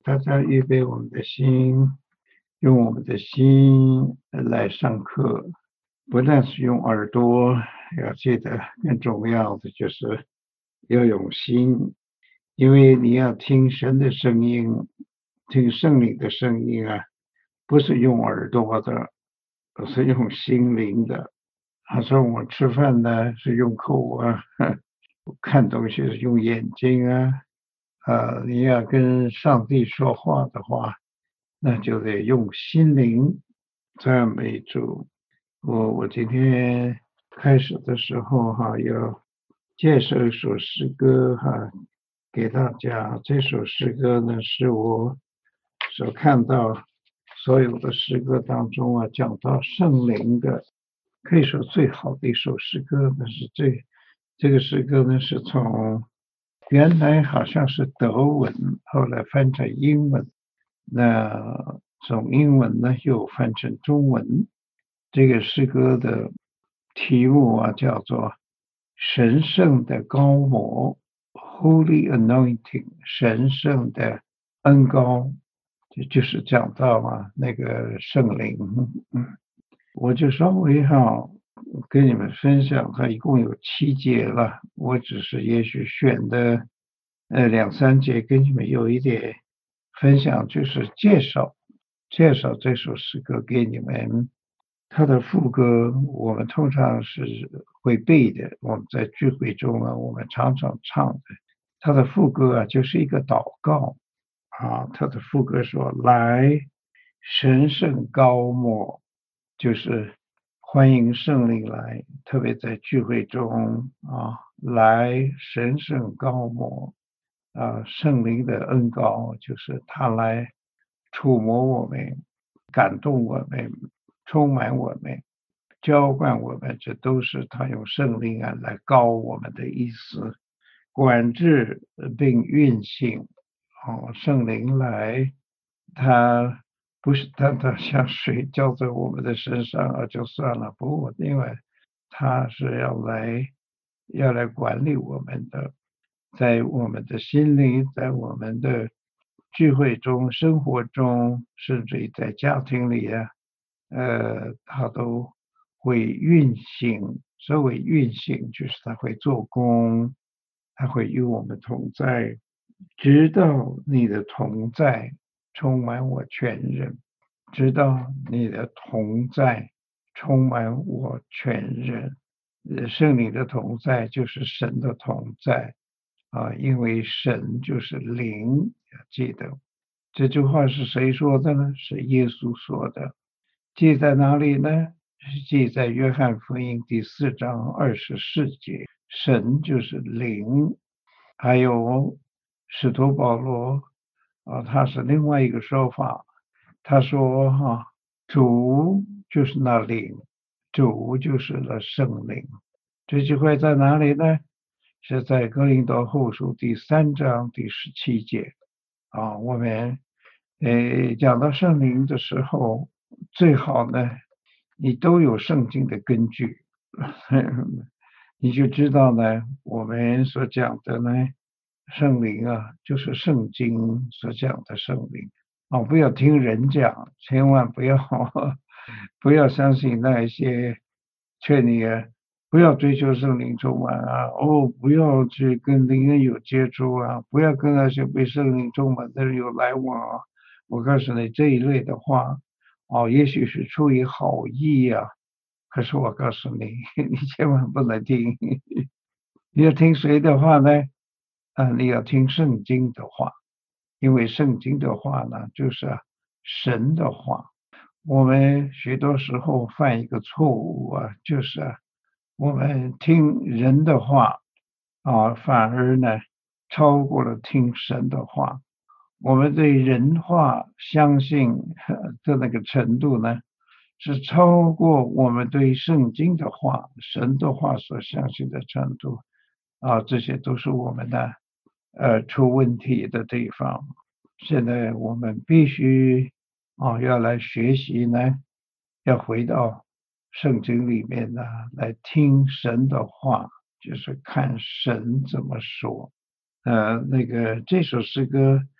大家预备我们的心，用我们的心来上课，不但是用耳朵，要记得更重要的就是要用心，因为你要听神的声音，听圣灵的声音啊，不是用耳朵的，而是用心灵的。他说我吃饭呢是用口啊，看东西是用眼睛啊，你要跟上帝说话的话，那就得用心灵赞美主。我今天开始的时候要介绍一首诗歌给大家。这首诗歌呢是我所看到所有的诗歌当中讲到圣灵的，可以说最好的一首诗歌。但是这个诗歌呢是从原来好像是德文，后来翻成英文，那从英文呢又翻成中文。这个诗歌的题目叫做神圣的高摩 Holy Anointing， 神圣的恩膏，就是讲到那个圣灵。我就稍微跟你们分享，它一共有7节了，我只是也许选的2、3节跟你们有一点分享，就是介绍这首诗歌给你们。它的副歌我们通常是会背的，我们在聚会中我们常常唱的。它的副歌就是一个祷告它的副歌说：来，神圣高摩，就是欢迎圣灵来，特别在聚会中来神圣高摩圣灵的恩膏，就是他来触摸我们，感动我们，充满我们，浇灌我们，这都是他用圣灵来膏我们的意思。管制并运行圣灵来，他不是单单像水浇在我们的身上就算了，不，因为他是要来管理我们的，在我们的心灵，在我们的聚会中、生活中，甚至于在家庭里他都会运行。所谓运行，就是他会做工，他会与我们同在，直到你的同在充满我全人，直到你的同在充满我全人。圣灵的同在就是神的同在因为神就是灵，记得这句话是谁说的呢？是耶稣说的。记在哪里呢？是记在约翰福音第4章24节，神就是灵。还有使徒保罗他是另外一个说法，他说主就是那灵，主就是那圣灵。这句话在哪里呢？是在哥林多后书第3章第17节我们讲到圣灵的时候，最好呢你都有圣经的根据你就知道呢我们所讲的呢圣灵就是圣经所讲的圣灵不要听人讲，千万不要不要相信那一些劝你不要追求圣灵充满不要去跟灵人有接触不要跟那些被圣灵充满的人有来往我告诉你这一类的话也许是出于好意可是我告诉你你千万不能听你要听谁的话呢你要听圣经的话，因为圣经的话呢就是神的话。我们许多时候犯一个错误就是我们听人的话反而呢超过了听神的话。我们对人话相信的那个程度呢是超过我们对圣经的话、神的话所相信的程度这些都是我们的出问题的地方。现在我们必须要来学习呢，要回到圣经里面呢来听神的话，就是看神怎么说。这首诗歌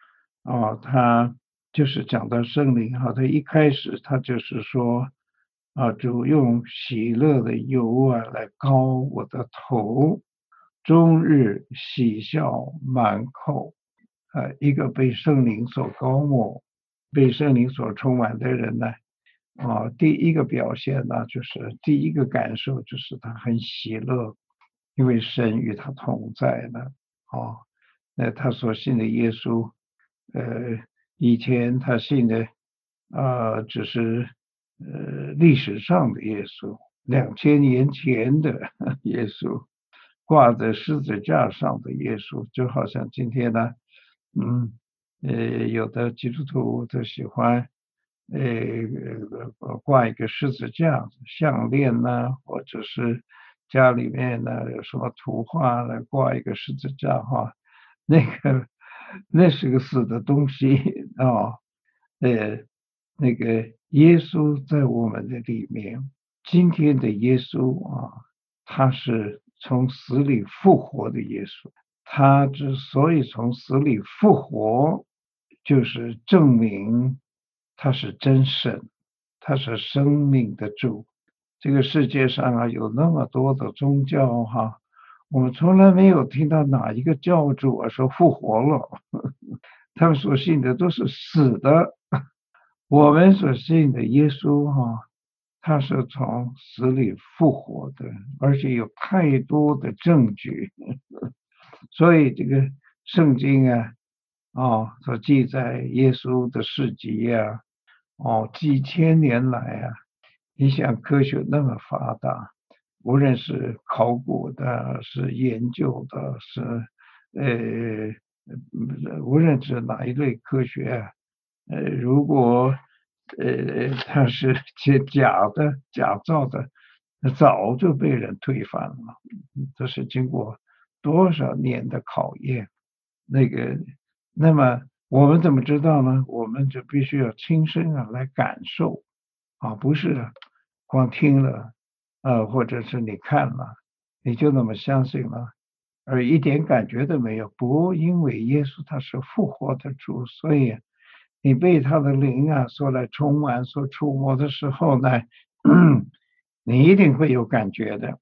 他就是讲到圣灵他一开始他就是说主用喜乐的油来膏我的头，终日喜笑满口。一个被圣灵所膏抹、被圣灵所充满的人呢，第一个表现呢，就是第一个感受就是他很喜乐，因为神与他同在呢。那他所信的耶稣，以前他信的只是历史上的耶稣，2000年前的耶稣，挂在十字架上的耶稣，就好像今天呢，有的基督徒都喜欢挂一个十字架项链呢，或者是家里面呢有什么图画来挂一个十字架那个那是个死的东西那个耶稣在我们的里面，今天的耶稣他是从死里复活的耶稣。他之所以从死里复活，就是证明他是真神，他是生命的主。这个世界上有那么多的宗教我们从来没有听到哪一个教主说复活了，他们所信的都是死的。我们所信的耶稣他是从死里复活的，而且有太多的证据。所以这个圣经所记载耶稣的事迹几千年来你想科学那么发达，无论是考古的，是研究的，是无论是哪一类科学如果它是假的、假造的，早就被人推翻了。这是经过多少年的考验。那么我们怎么知道呢？我们就必须要亲身来感受不是光听了或者是你看了，你就那么相信了，而一点感觉都没有。不，因为耶稣他是复活的主，所以你被他的灵所来充满、所触摸的时候呢，你一定会有感觉的。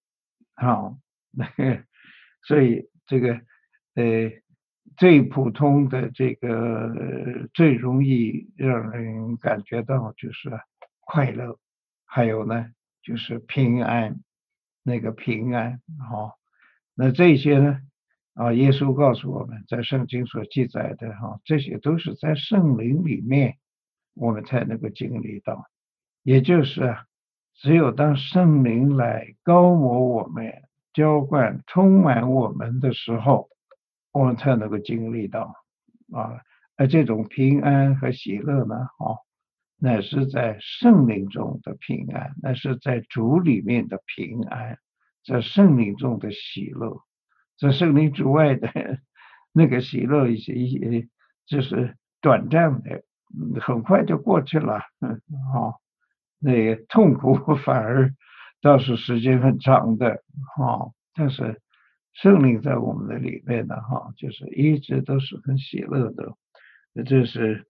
所以这个最普通的这个最容易让人感觉到就是快乐，还有呢就是平安，那个平安那这些呢耶稣告诉我们在圣经所记载的这些都是在圣灵里面我们才能够经历到，也就是只有当圣灵来膏抹我们、浇灌、充满我们的时候，我们才能够经历到而这种平安和喜乐呢那是在圣灵中的平安，那是在主里面的平安，在圣灵中的喜乐，在圣灵之外的那个喜乐一些就是短暂的，很快就过去了那个痛苦反而倒是时间很长的但是圣灵在我们的里面呢就是一直都是很喜乐的。这是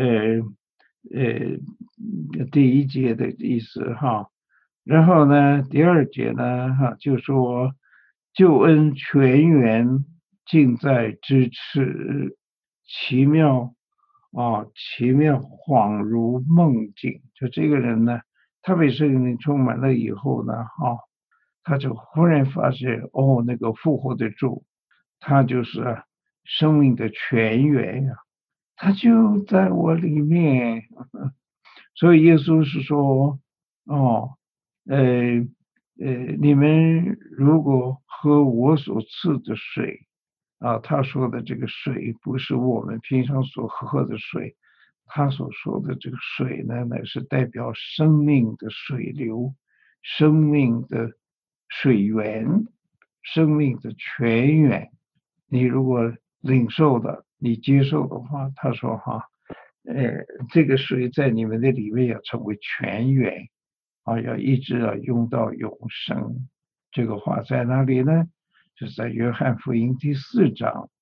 第一节的意思然后呢第二节呢就说救恩全员尽在咫尺，奇妙奇妙恍如梦境。就这个人呢他被圣灵充满了以后呢他就忽然发现那个复活的主他就是生命的泉源他就在我里面。所以耶稣是说你们如果喝我所赐的水他说的这个水不是我们平常所喝的水，他所说的这个水呢乃是代表生命的水流，生命的水源，生命的泉源。你如果领受的，你接受的话，他说这个水在你们的里面要成为泉源要一直用到永生。这个话在哪里呢？就是在约翰福音第4章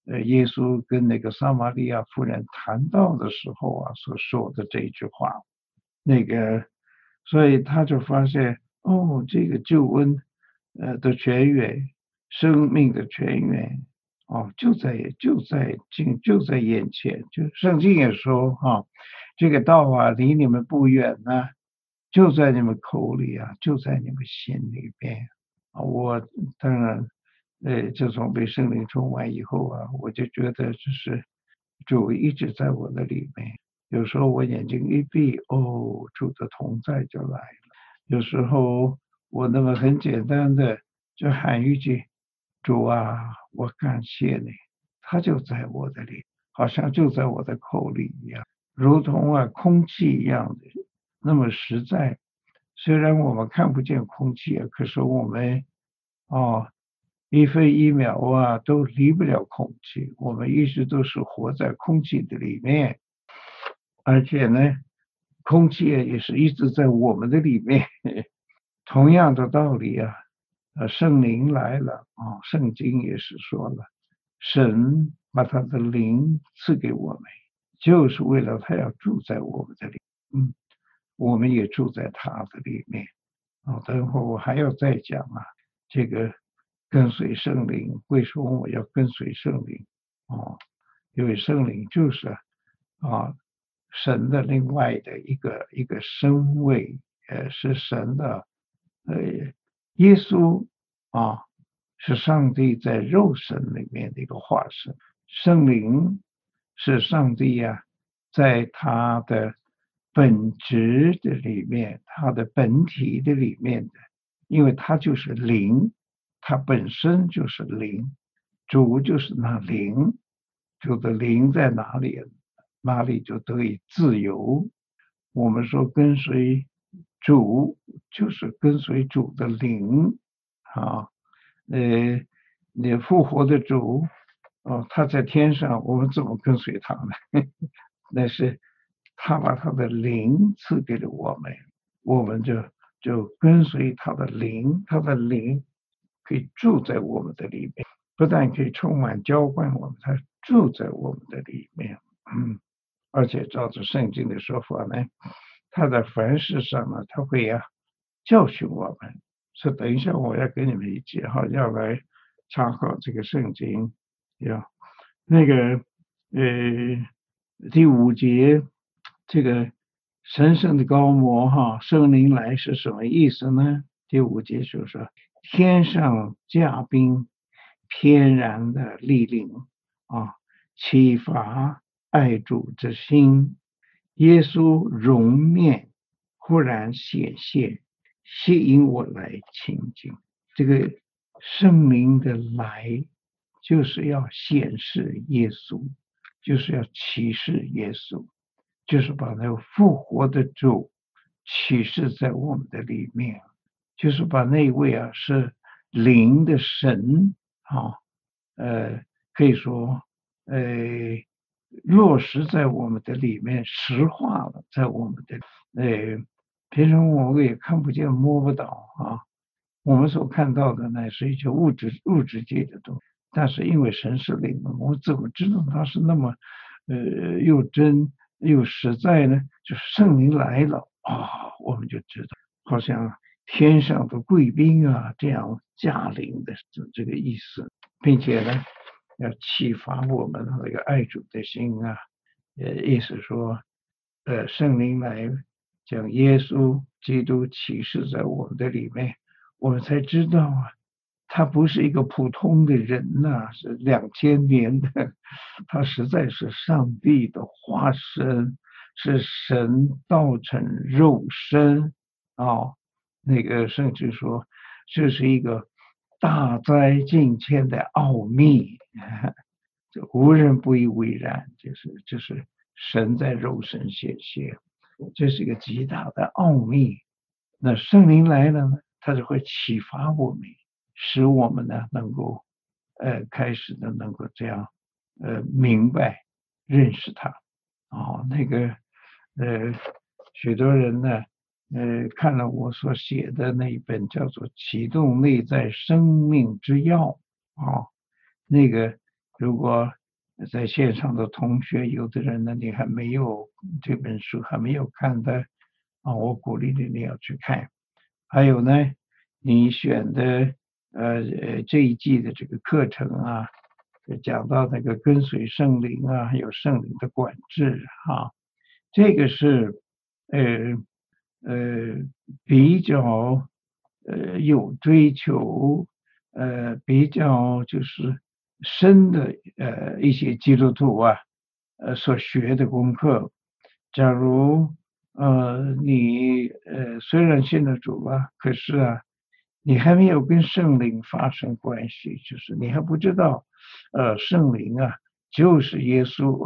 耶稣跟那个撒玛利亚妇人谈到的时候啊所说的这一句话，那个，所以他就发现哦，这个救恩的泉源，生命的泉源哦，就在眼前，就圣经也说哈、这个道啊离你们不远呐、就在你们口里啊，就在你们心里边啊。我当然，自从被圣灵充满以后啊，我就觉得就是主一直在我的里面。有时候我眼睛一闭，哦，主的同在就来了。有时候我那么很简单的就喊一句：“主啊，我感谢你。”他就在我的里，好像就在我的口里一样，如同啊空气一样的那么实在。虽然我们看不见空气啊，可是我们哦一分一秒啊都离不了空气，我们一直都是活在空气的里面，而且呢，空气也是一直在我们的里面。同样的道理啊，圣灵来了啊，圣经也是说了，神把他的灵赐给我们，就是为了他要住在我们的里，我们也住在他的里面。等会我还要再讲啊，这个跟随圣灵，为什么我要跟随圣灵？因为圣灵就是神的另外的一个身位，是神的，耶稣啊，是上帝在肉身里面的一个化身，圣灵是上帝呀、在他的本质的里面，他的本体的里面的，因为他就是灵，他本身就是灵，主就是那灵，主的灵在哪里，哪里就得以自由。我们说跟随主，就是跟随主的灵啊，你复活的主，他在天上，我们怎么跟随他呢？那是他把他的灵赐给了我们，我们就跟随他的灵，他的灵可以住在我们的里面，不但可以充满浇灌我们，他住在我们的里面。而且照着圣经的说法呢，他在凡事上呢，他会教训我们。所以等一下我要跟你们一起要来参考这个圣经，那个第五节这个神圣的高摩圣灵来是什么意思呢？第五节就说天上驾兵，翩然的莅临启发爱主之心，耶稣容面忽然显现，吸引我来亲近。这个圣灵的来，就是要显示耶稣，就是要启示耶稣，就是把那个复活的主启示在我们的里面，就是把那位是灵的神可以说落实在我们的里面，实化了在我们的平常我们也看不见摸不到我们所看到的呢是一些物质界的东西，但是因为神是灵，我们怎么知道它是那么又真又实在呢？就是圣灵来了我们就知道，好像天上的贵宾这样驾临的这个意思，并且呢要启发我们那个爱主的心意思说圣灵来将耶稣基督启示在我们的里面，我们才知道他不是一个普通的人是2000年的，他实在是上帝的化身，是神道成肉身那个圣经说这是一个大灾近前的奥秘，这无人不以为然，就是神在肉身显现，这是一个极大的奥秘。那圣灵来了呢，他就会启发我们，使我们呢能够开始的能够这样明白认识他那个许多人呢看了我所写的那一本叫做《启动内在生命之钥》那个如果在线上的同学，有的人呢，你还没有这本书还没有看的我鼓励你要去看。还有呢，你选的这一季的这个课程讲到那个跟随圣灵还有圣灵的管制这个是呃呃比较有追求比较就是深的一些基督徒所学的功课。假如你虽然信了主可是你还没有跟圣灵发生关系，就是你还不知道圣灵就是耶稣。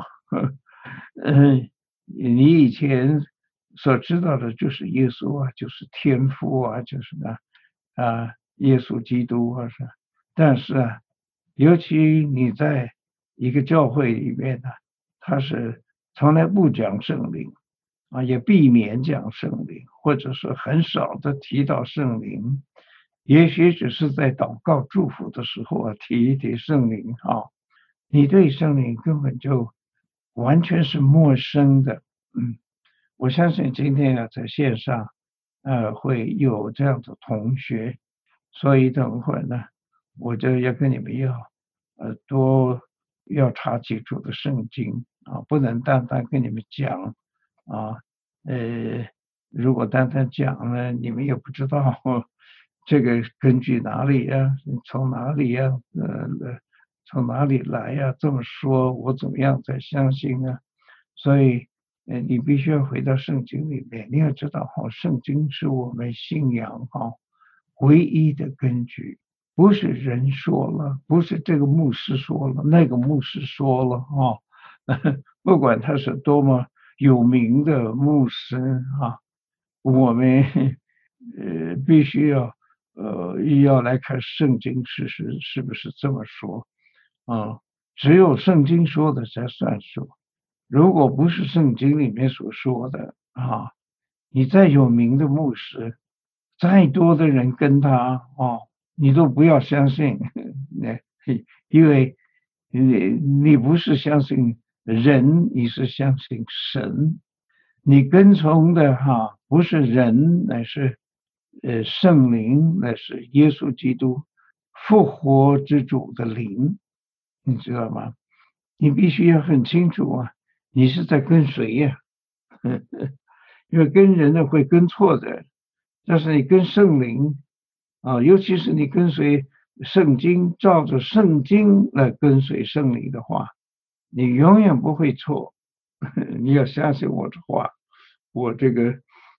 你以前所知道的就是耶稣就是天父就是耶稣基督是。但是尤其你在一个教会里面他是从来不讲圣灵也避免讲圣灵，或者是很少的提到圣灵，也许只是在祷告祝福的时候提一提圣灵你对圣灵根本就完全是陌生的。我相信今天在线上会有这样的同学，所以等会呢，我就要跟你们多要查清楚的圣经不能单单跟你们讲啊，如果单单讲呢，你们也不知道这个根据哪里从哪里从哪里来这么说我怎么样才相信呢？所以你必须要回到圣经里面，你要知道圣经是我们信仰唯一的根据，不是人说了，不是这个牧师说了，那个牧师说了不管他是多么有名的牧师我们必须要来看圣经事实是不是这么说只有圣经说的才算数。如果不是圣经里面所说的你再有名的牧师，再多的人跟他你都不要相信因为你不是相信人，你是相信神。你跟从的不是人，乃是圣灵，乃是耶稣基督复活之主的灵，你知道吗？你必须要很清楚你是在跟谁因为跟人呢会跟错的，但是你跟圣灵尤其是你跟随圣经，照着圣经来跟随圣灵的话，你永远不会错。你要相信我的话，我这个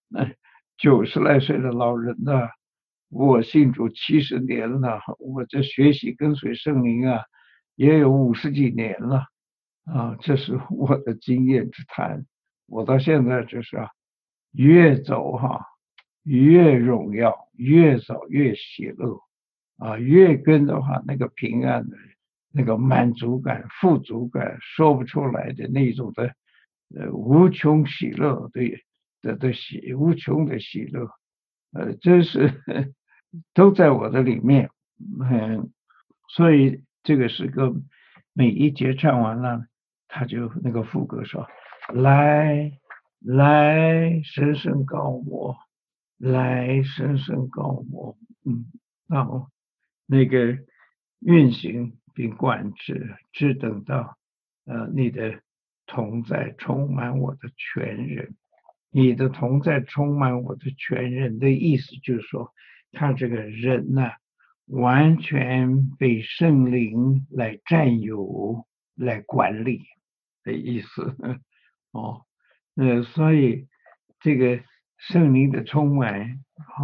90来岁的老人我信主70年了，我这学习跟随圣灵也有50几年了这是我的经验之谈。我到现在就是越走越荣耀，越走越喜乐越跟的话，那个平安的那个满足感、富足感说不出来的那种的无穷喜乐无穷的喜乐真是都在我的里面所以这个诗歌每一节唱完了，他就那个副歌说：来来，深深高我，来深深高我。然后那个运行并管制，只等到你的同在充满我的全人。你的同在充满我的全人的意思就是说，他这个人完全被圣灵来占有、来管理的意思所以这个圣灵的充满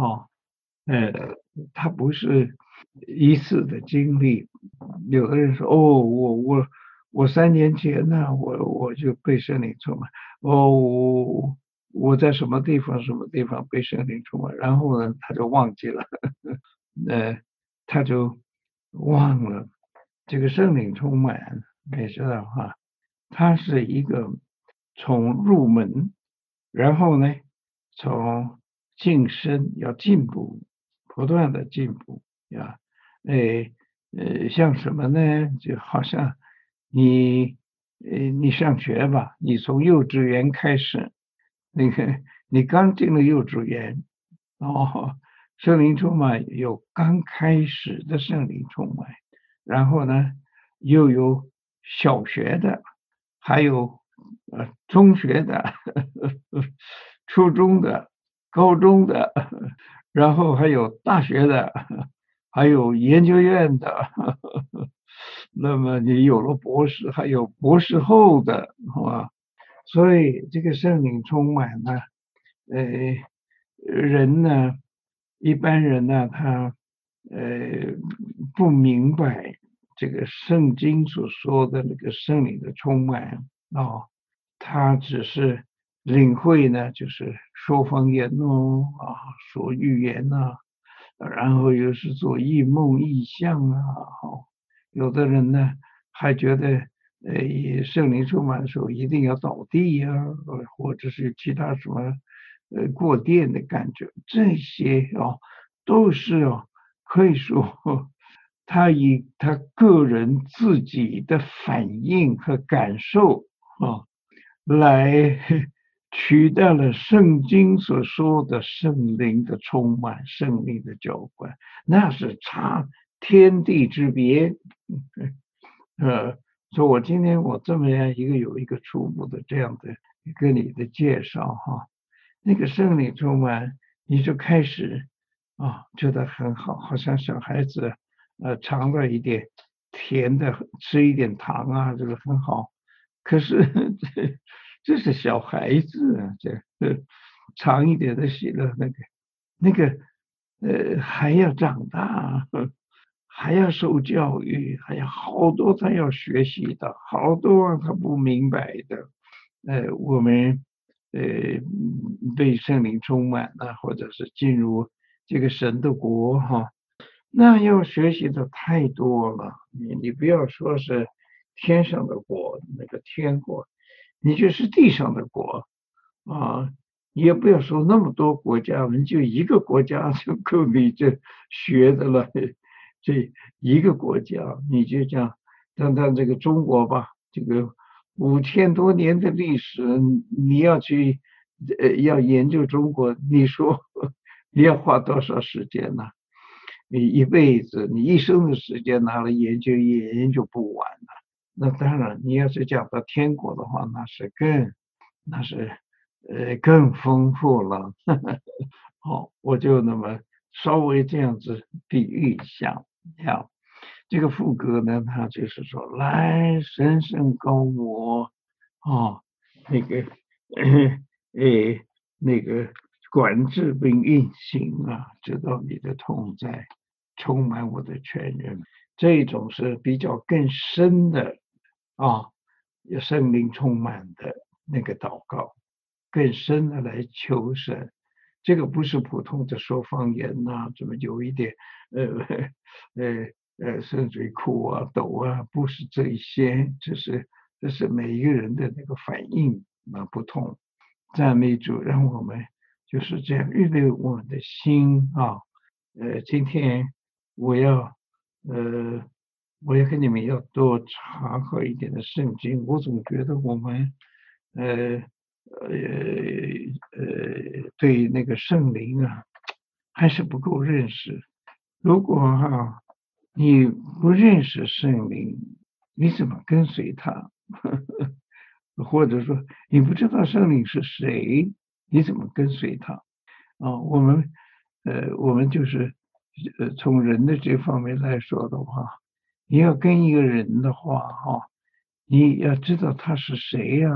它不是一次的经历。有的人说我3年前我就被圣灵充满我在什么地方被圣灵充满，然后呢他就忘记了他就忘了这个圣灵充满，你知道它是一个从入门，然后呢从晋升要进步，不断的进步像什么呢？就好像你你上学吧，你从幼稚园开始，那个你刚进了幼稚园，哦，圣灵充满有刚开始的圣灵充满，然后呢又有小学的，还有中学的，初中的，高中的，然后还有大学的，还有研究院的，那么你有了博士，还有博士后的，是吧？所以这个圣灵充满呢，呃，人呢，一般人呢，他不明白这个圣经所说的那个圣灵的充满啊，他只是领会呢，就是说方言哦，说预言呐，然后又是做异梦异象啊，有的人呢还觉得，圣灵充满的时候一定要倒地呀、或者是其他什么，过电的感觉，这些都是可以说他以他个人自己的反应和感受啊，来取代了圣经所说的圣灵的充满、圣灵的浇灌，那是差天地之别。所以我今天我这么样有一个初步的这样的跟你的介绍哈，那个圣灵充满，你就开始觉得很好，好像小孩子尝到一点甜的，吃一点糖啊，这个很好。可是这是小孩子啊，尝一点的喜乐，那个还要长大，还要受教育，还有好多他要学习的，好多他不明白的。我们呃被圣灵充满了，或者是进入这个神的国哈，那要学习的太多了。你不要说是天上的国，那个天国，你就是地上的国啊。你也不要说那么多国家，我们就一个国家就够你这学的了。这一个国家，你就讲，谈这个中国吧，这个5000多年的历史，你要去要研究中国，你说你要花多少时间呢？你一辈子，你一生的时间拿来研究也研究不完的。那当然，你要是讲到天国的话，那是更丰富了。好，我就那么稍微这样子比喻一下。这个副歌呢，它就是说，来神圣高我那个那个管制并运行直到你的同在充满我的全人，这种是比较更深的啊，圣灵充满的那个祷告，更深的来求神。这个不是普通的说方言怎么有一点呃甚至于哭抖不是这一些，这是每一个人的那个反应不同。赞美主，让我们就是这样预备我们的心今天我要呃我要跟你们要多查考一点的圣经，我总觉得我们呃对那个圣灵还是不够认识。如果你不认识圣灵，你怎么跟随他？或者说你不知道圣灵是谁，你怎么跟随他？我们就是从人的这方面来说的话，你要跟一个人的话你要知道他是谁呀、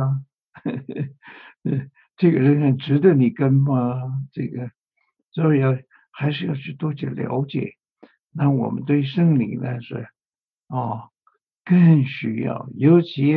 这个人很值得你跟吗？这个所以还是要去多去了解。那我们对圣灵呢是更需要，尤其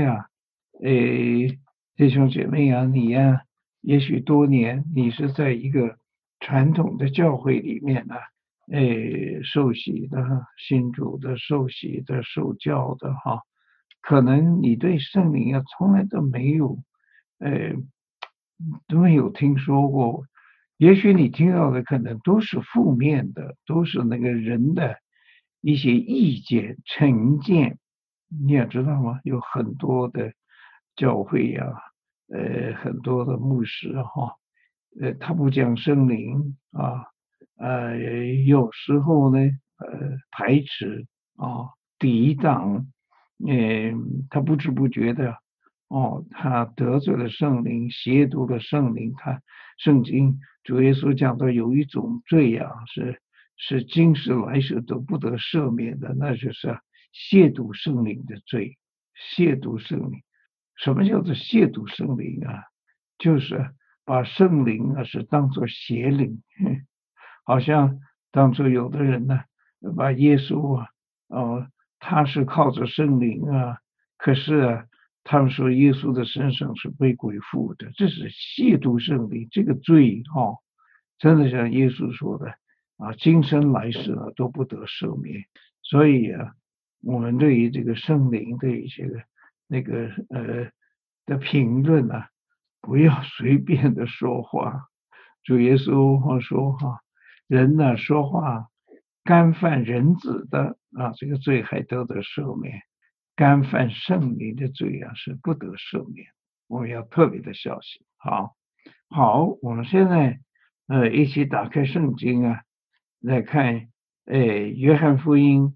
弟兄姐妹你也许多年你是在一个传统的教会里面受洗的、信主的、受洗的、受教的可能你对圣灵从来呃都没有听说过，也许你听到的可能都是负面的，都是那个人的一些意见、成见你也知道吗？有很多的教会呀、很多的牧师哈、他不讲圣灵啊，有时候呢，排斥啊，抵挡，他不知不觉的，他得罪了圣灵，亵渎了圣灵。圣经主耶稣讲到有一种罪呀、是今世来世都不得赦免的，那就是亵渎圣灵的罪。亵渎圣灵，什么叫做亵渎圣灵啊？就是把圣灵啊是当作邪灵，好像当初有的人呢，把耶稣啊，他是靠着圣灵啊，可是啊，他们说耶稣的身上是被鬼附的，这是亵渎圣灵，这个罪真的像耶稣说的啊，今生来世啊都不得赦免。所以啊，我们对于这个圣灵的一些那个的评论啊，不要随便的说话。主耶稣说人呢说话干犯人子的啊，这个罪还得赦免；干犯圣灵的罪啊是不得赦免。我们要特别的小心。好，我们现在一起打开圣经啊，来看约翰福音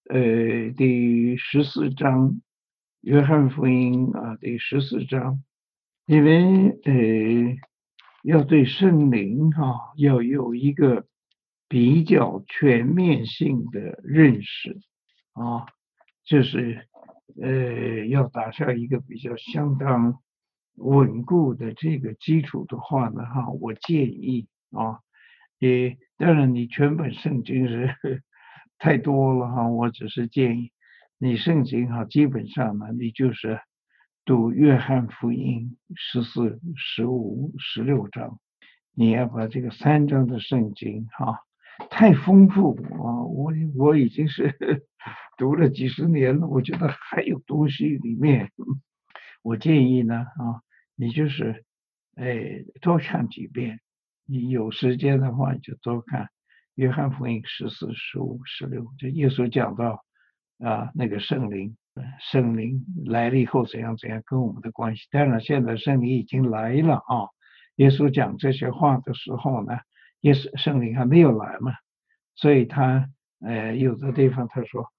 第14章，约翰福音啊第14章，因为要对圣灵要有一个比较全面性的认识啊，就是要打下一个比较相当稳固的这个基础的话呢，我建议当然你全本圣经是太多了我只是建议你圣经基本上呢，你就是读约翰福音14、15、16章，你要把这个3章的圣经太丰富我已经是读了几十年了，我觉得还有东西里面，我建议呢你就是多看几遍，你有时间的话你就多看约翰福音14、15、16，这耶稣讲到那个圣灵来了以后怎样怎样跟我们的关系。当然现在圣灵已经来了耶稣讲这些话的时候呢，圣灵还没有来嘛，所以他有的地方他说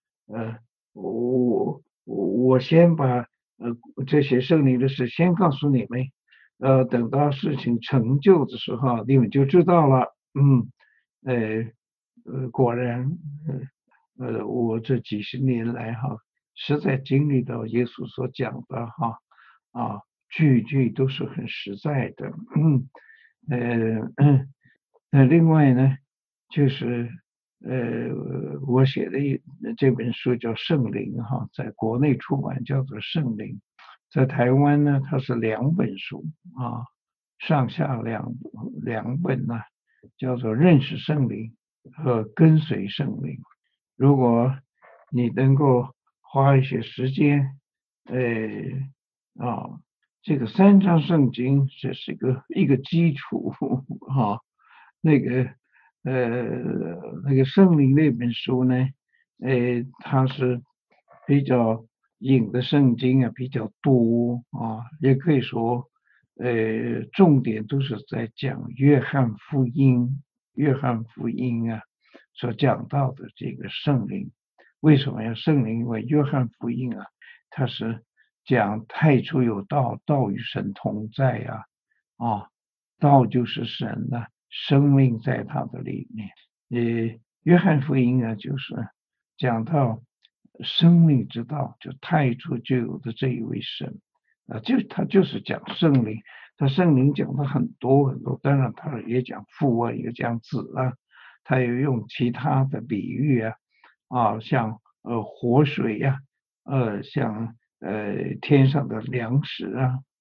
我先把这些圣灵的事先告诉你们，等到事情成就的时候你们就知道了。果然我这几十年来实在经历到耶稣所讲的句句都是很实在的。另外呢，就是我写的这本书叫《圣灵》在国内出版叫做《圣灵》，在台湾呢它是2本书上下两本呢，叫做《认识圣灵》和《跟随圣灵》。如果你能够花一些时间，这个3章圣经这是一个基础那个那个圣灵那本书呢，它是比较引的圣经比较多也可以说重点都是在讲约翰福音所讲到的这个圣灵。为什么要圣灵？因为约翰福音它是讲太初有道，道与神同在道就是神生命在他的里面。约翰福音就是讲到生命之道，就太初就有的这一位神他就是讲圣灵。他圣灵讲的很多很多，当然他也讲父也讲子他也用其他的比喻像活水像天上的粮食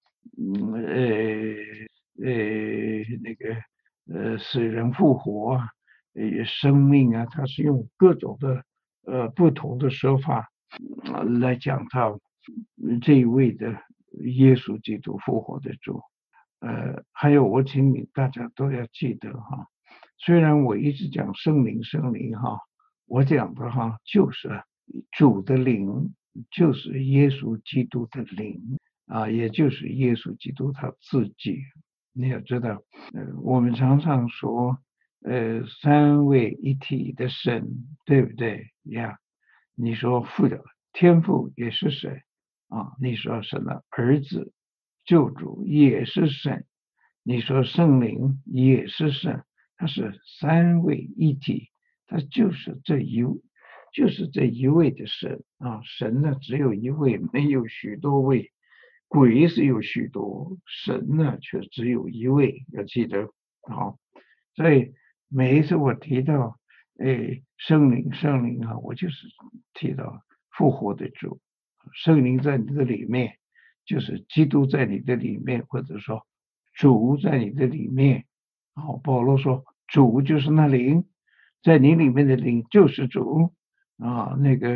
那个死人复活生命他是用各种的不同的说法来讲到这一位的耶稣基督复活的主。还有我请你大家都要记得虽然我一直讲圣灵我讲的就是主的灵就是耶稣基督的灵啊，也就是耶稣基督他自己。你要知道，我们常常说，三位一体的神，对不对呀？你说父的天父也是神啊，你说神的儿子救主也是神，你说圣灵也是神，他是三位一体，他就是这一位的神啊。神呢只有一位，没有许多位。鬼是有许多，神呢却只有一位，要记得啊。所以每一次我提到圣灵啊，我就是提到复活的主，圣灵在你的里面，就是基督在你的里面，或者说主在你的里面。保罗说主就是那灵，在你里面的灵就是主啊。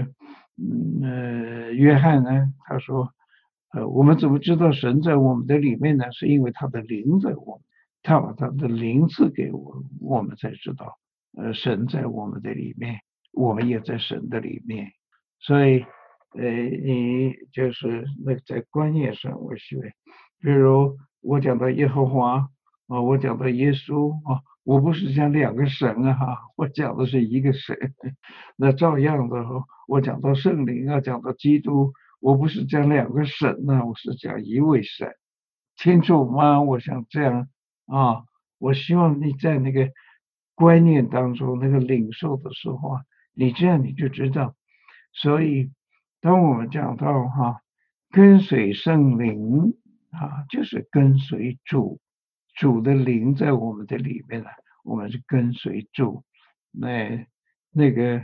约翰呢，他说我们怎么知道神在我们的里面呢？是因为他的灵在我们，他把他的灵赐给我们才知道，神在我们的里面，我们也在神的里面。所以，你就是那在观念上，我学，比如我讲到耶和华啊，我讲到耶稣啊，我不是讲两个神啊，我讲的是一个神。那照样的，我讲到圣灵啊，讲到基督，我不是讲两个神呐，我是讲一位神，清楚吗？我想这样啊，我希望你在那个观念当中，那个领受的时候啊，你这样你就知道。所以，当我们讲到跟随圣灵就是跟随主，主的灵在我们的里面了，我们是跟随主。那个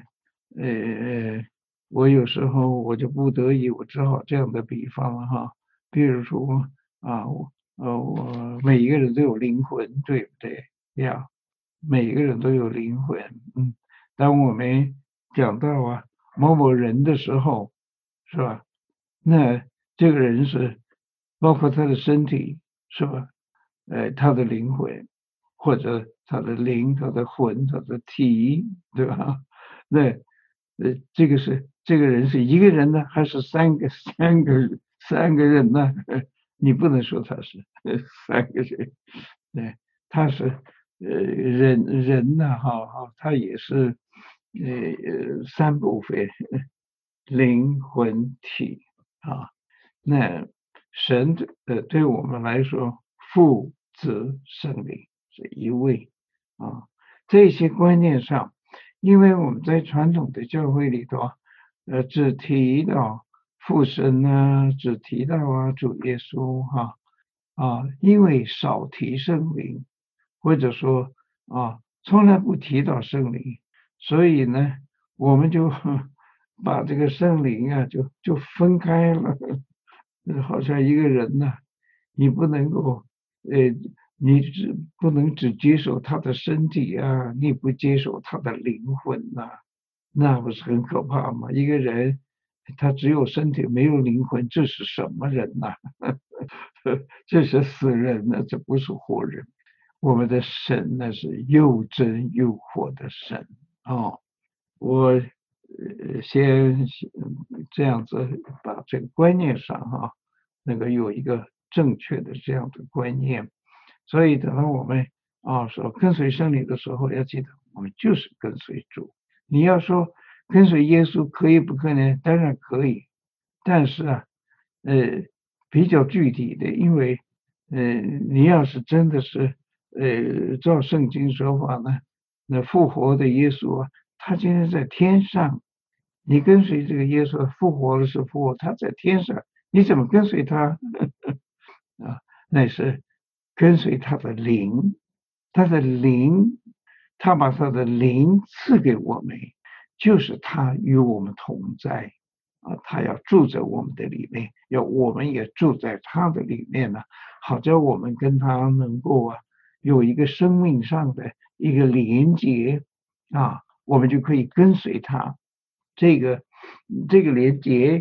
我有时候我就不得已，我只好这样的比方了。比如说我每一个人都有灵魂，对不对呀？每一个人都有灵魂。当我们讲到某某人的时候，是吧？那这个人是包括他的身体，是吧？他的灵魂，或者他的灵、他的魂、他的体，对吧？那这个人是一个人呢，还是三个人呢？你不能说他是三个人，对，他是人呢，他也是三部分，灵魂体啊。那神对我们来说，父子圣灵是一位啊。这些观念上，因为我们在传统的教会里头只提到父神啊，只提到主耶稣因为少提圣灵，或者说从来不提到圣灵，所以呢，我们就把这个圣灵就分开了。好像一个人呢，你不能够你不能只接受他的身体你不接受他的灵魂那不是很可怕吗？一个人他只有身体没有灵魂，这是什么人呐？这是死人呢，这不是活人。我们的神那是又真又活的神我先这样子把这个观念上那个有一个正确的这样的观念。所以等到我们说跟随圣灵的时候，要记得我们就是跟随主。你要说跟随耶稣可以不可能？当然可以，但是比较具体的，因为你要是真的是照圣经说法呢，那复活的耶稣他今天在天上，你跟随这个耶稣复活了是复活，他在天上，你怎么跟随他？那是跟随他的灵，他的灵，他把他的灵赐给我们，就是他与我们同在他要住在我们的里面，要我们也住在他的里面呢，好叫我们跟他能够有一个生命上的一个连接我们就可以跟随他。这个连接，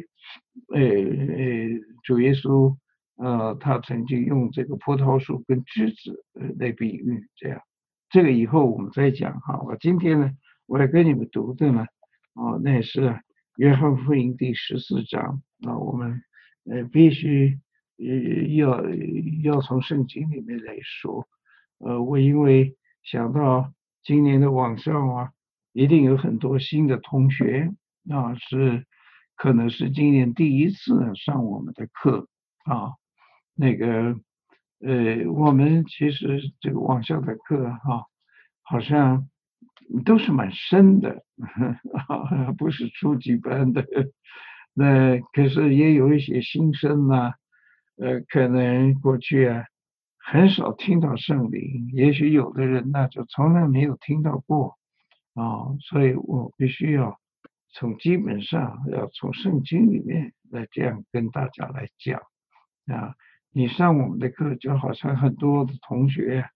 主耶稣他曾经用这个葡萄树跟枝子来比喻，这个以后我们再讲我今天呢，我要跟你们读的呢，那是约翰福音第14章啊，我们必须要从圣经里面来说。我因为想到今年的网上啊，一定有很多新的同学啊，可能是今年第一次上我们的课啊。那个我们其实这个网上的课哈，好像都是蛮深的，不是初级班的。那可是也有一些新生啊，可能过去啊很少听到圣灵，也许有的人呢就从来没有听到过啊，所以我必须要基本上要从圣经里面来这样跟大家来讲啊。你上我们的课就好像很多的同学，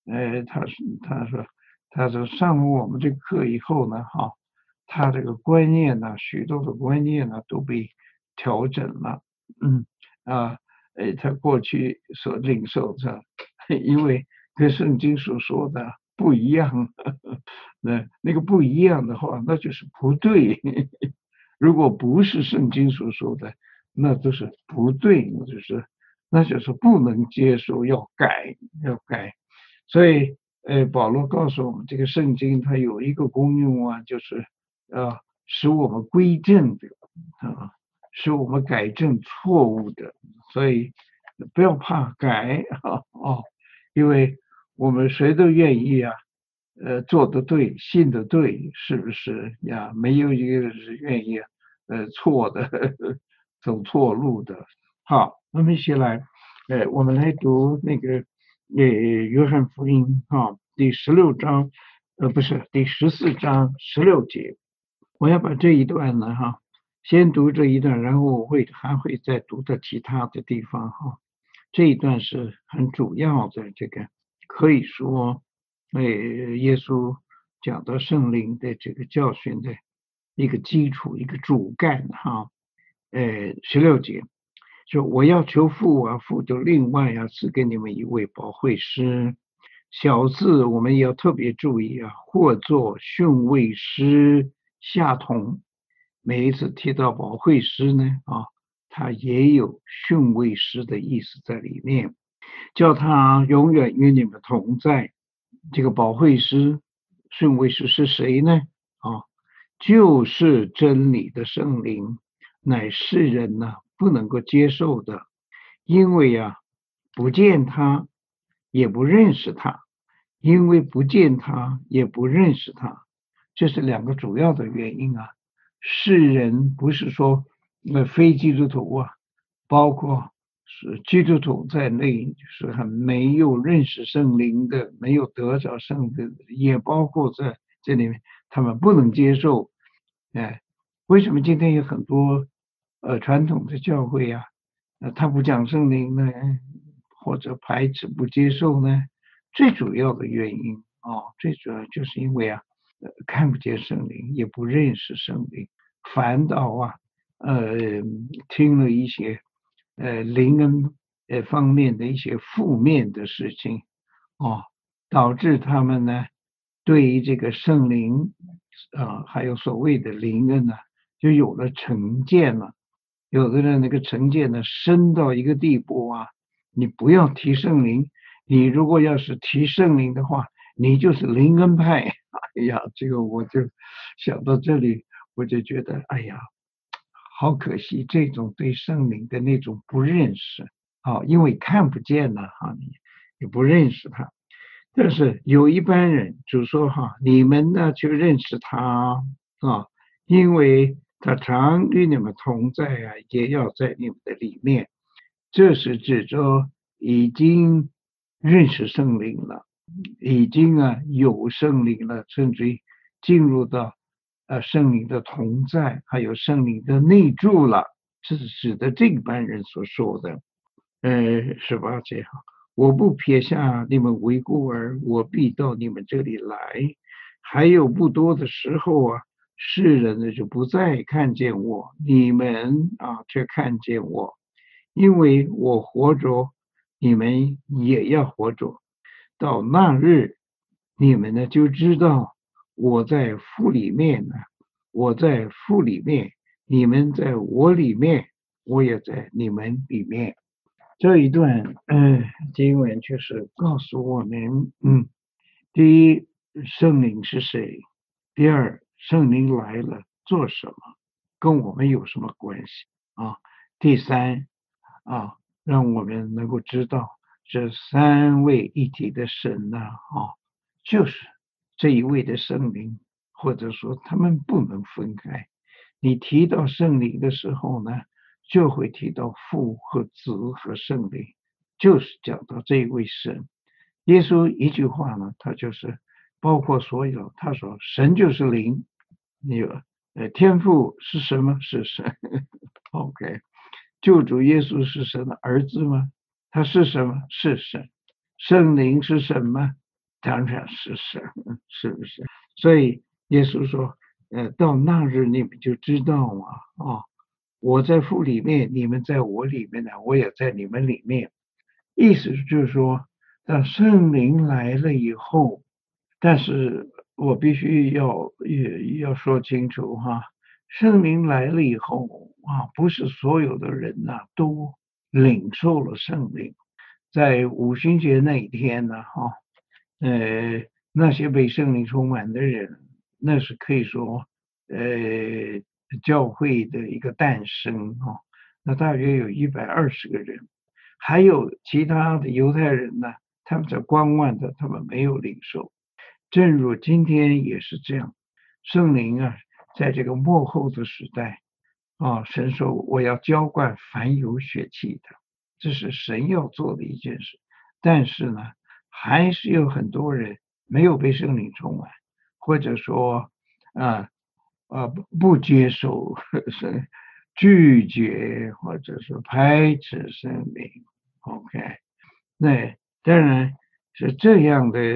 他说上了我们这个课以后呢，哈，他这个观念呢，许多的观念呢都被调整了。嗯啊，他过去所领受的，因为跟圣经所说的不一样，那个不一样的话，那就是不对。如果不是圣经所说的，那都是不对，那就是不能接受，要改，要改。所以，保罗告诉我们，这个圣经它有一个功用啊，就是使我们归正的啊，使我们改正错误的。所以不要怕改因为我们谁都愿意啊，做得对，信得对，是不是呀？没有一个人是愿意错的，走错路的。好，那么一起来，我们来读那个约翰福音第16章，不是第14章16节。我要把这一段呢先读这一段，然后我还会再读到其他的地方这一段是很主要的，这个可以说，耶稣讲到圣灵的这个教训的一个基础，一个主干16节，就我要求父啊，父就另外要赐给你们一位保惠师。小字我们也要特别注意啊，或作训慰师下同。每一次提到保惠师呢它也有训慰师的意思在里面，叫他永远与你们同在。这个保惠师、训慰师是谁呢？就是真理的圣灵，乃世人呢不能够接受的，因为不见他，也不认识他，因为不见他，也不认识他，这是两个主要的原因啊。世人不是说非基督徒包括是基督徒在内，就是很没有认识圣灵的，没有得着圣的，也包括在这里面，他们不能接受。为什么今天有很多传统的教会他不讲圣灵呢，或者排斥不接受呢？最主要的原因最主要就是因为看不见圣灵，也不认识圣灵，反倒听了一些灵恩方面的一些负面的事情导致他们呢对于这个圣灵还有所谓的灵恩就有了成见了。有的人那个成见呢深到一个地步你不要提圣灵，你如果要是提圣灵的话，你就是灵恩派。哎呀，这个我就想到这里，我就觉得哎呀，好可惜，这种对圣灵的那种不认识因为看不见了你也不认识他。但是有一般人就说你们呢就认识他因为他常与你们同在也要在你们的里面。这是指着已经认识圣灵了，已经有圣灵了，甚至于进入到圣灵的同在，还有圣灵的内住了。这是指的这班人所说的。18节我不撇下你们为孤儿，我必到你们这里来。还有不多的时候世人呢就不再看见我，你们却看见我，因为我活着，你们也要活着。到那日，你们呢就知道我在父里面，我在父里面， 你们在我里面，我也在你们里面。这一段经文就是告诉我们，第一，圣灵是谁？第二，圣灵来了做什么？跟我们有什么关系啊？第三让我们能够知道这三位一体的神就是这一位的圣灵，或者说他们不能分开。你提到圣灵的时候呢，就会提到父和子和圣灵，就是讲到这一位神。耶稣一句话呢，他就是包括所有，他说神就是灵，天父是什么？是神。OK，救主耶稣是神的儿子吗？他是什么？是神。圣灵是什么？当然是神，是不是？所以耶稣说，到那日你们就知道我在父里面，你们在我里面呢，我也在你们里面。意思就是说，当圣灵来了以后，但是我必须要说清楚圣灵来了以后不是所有的人都领受了圣灵。在五旬节那一天呢，那些被圣灵充满的人，那是可以说，教会的一个诞生那大约有120个人，还有其他的犹太人呢，他们在观望着，他们没有领受。正如今天也是这样，圣灵在这个末后的时代神说我要浇灌凡有血气的，这是神要做的一件事。但是呢，还是有很多人没有被圣灵充满，或者说不接受拒绝或者是排斥圣灵。OK，那当然是这样的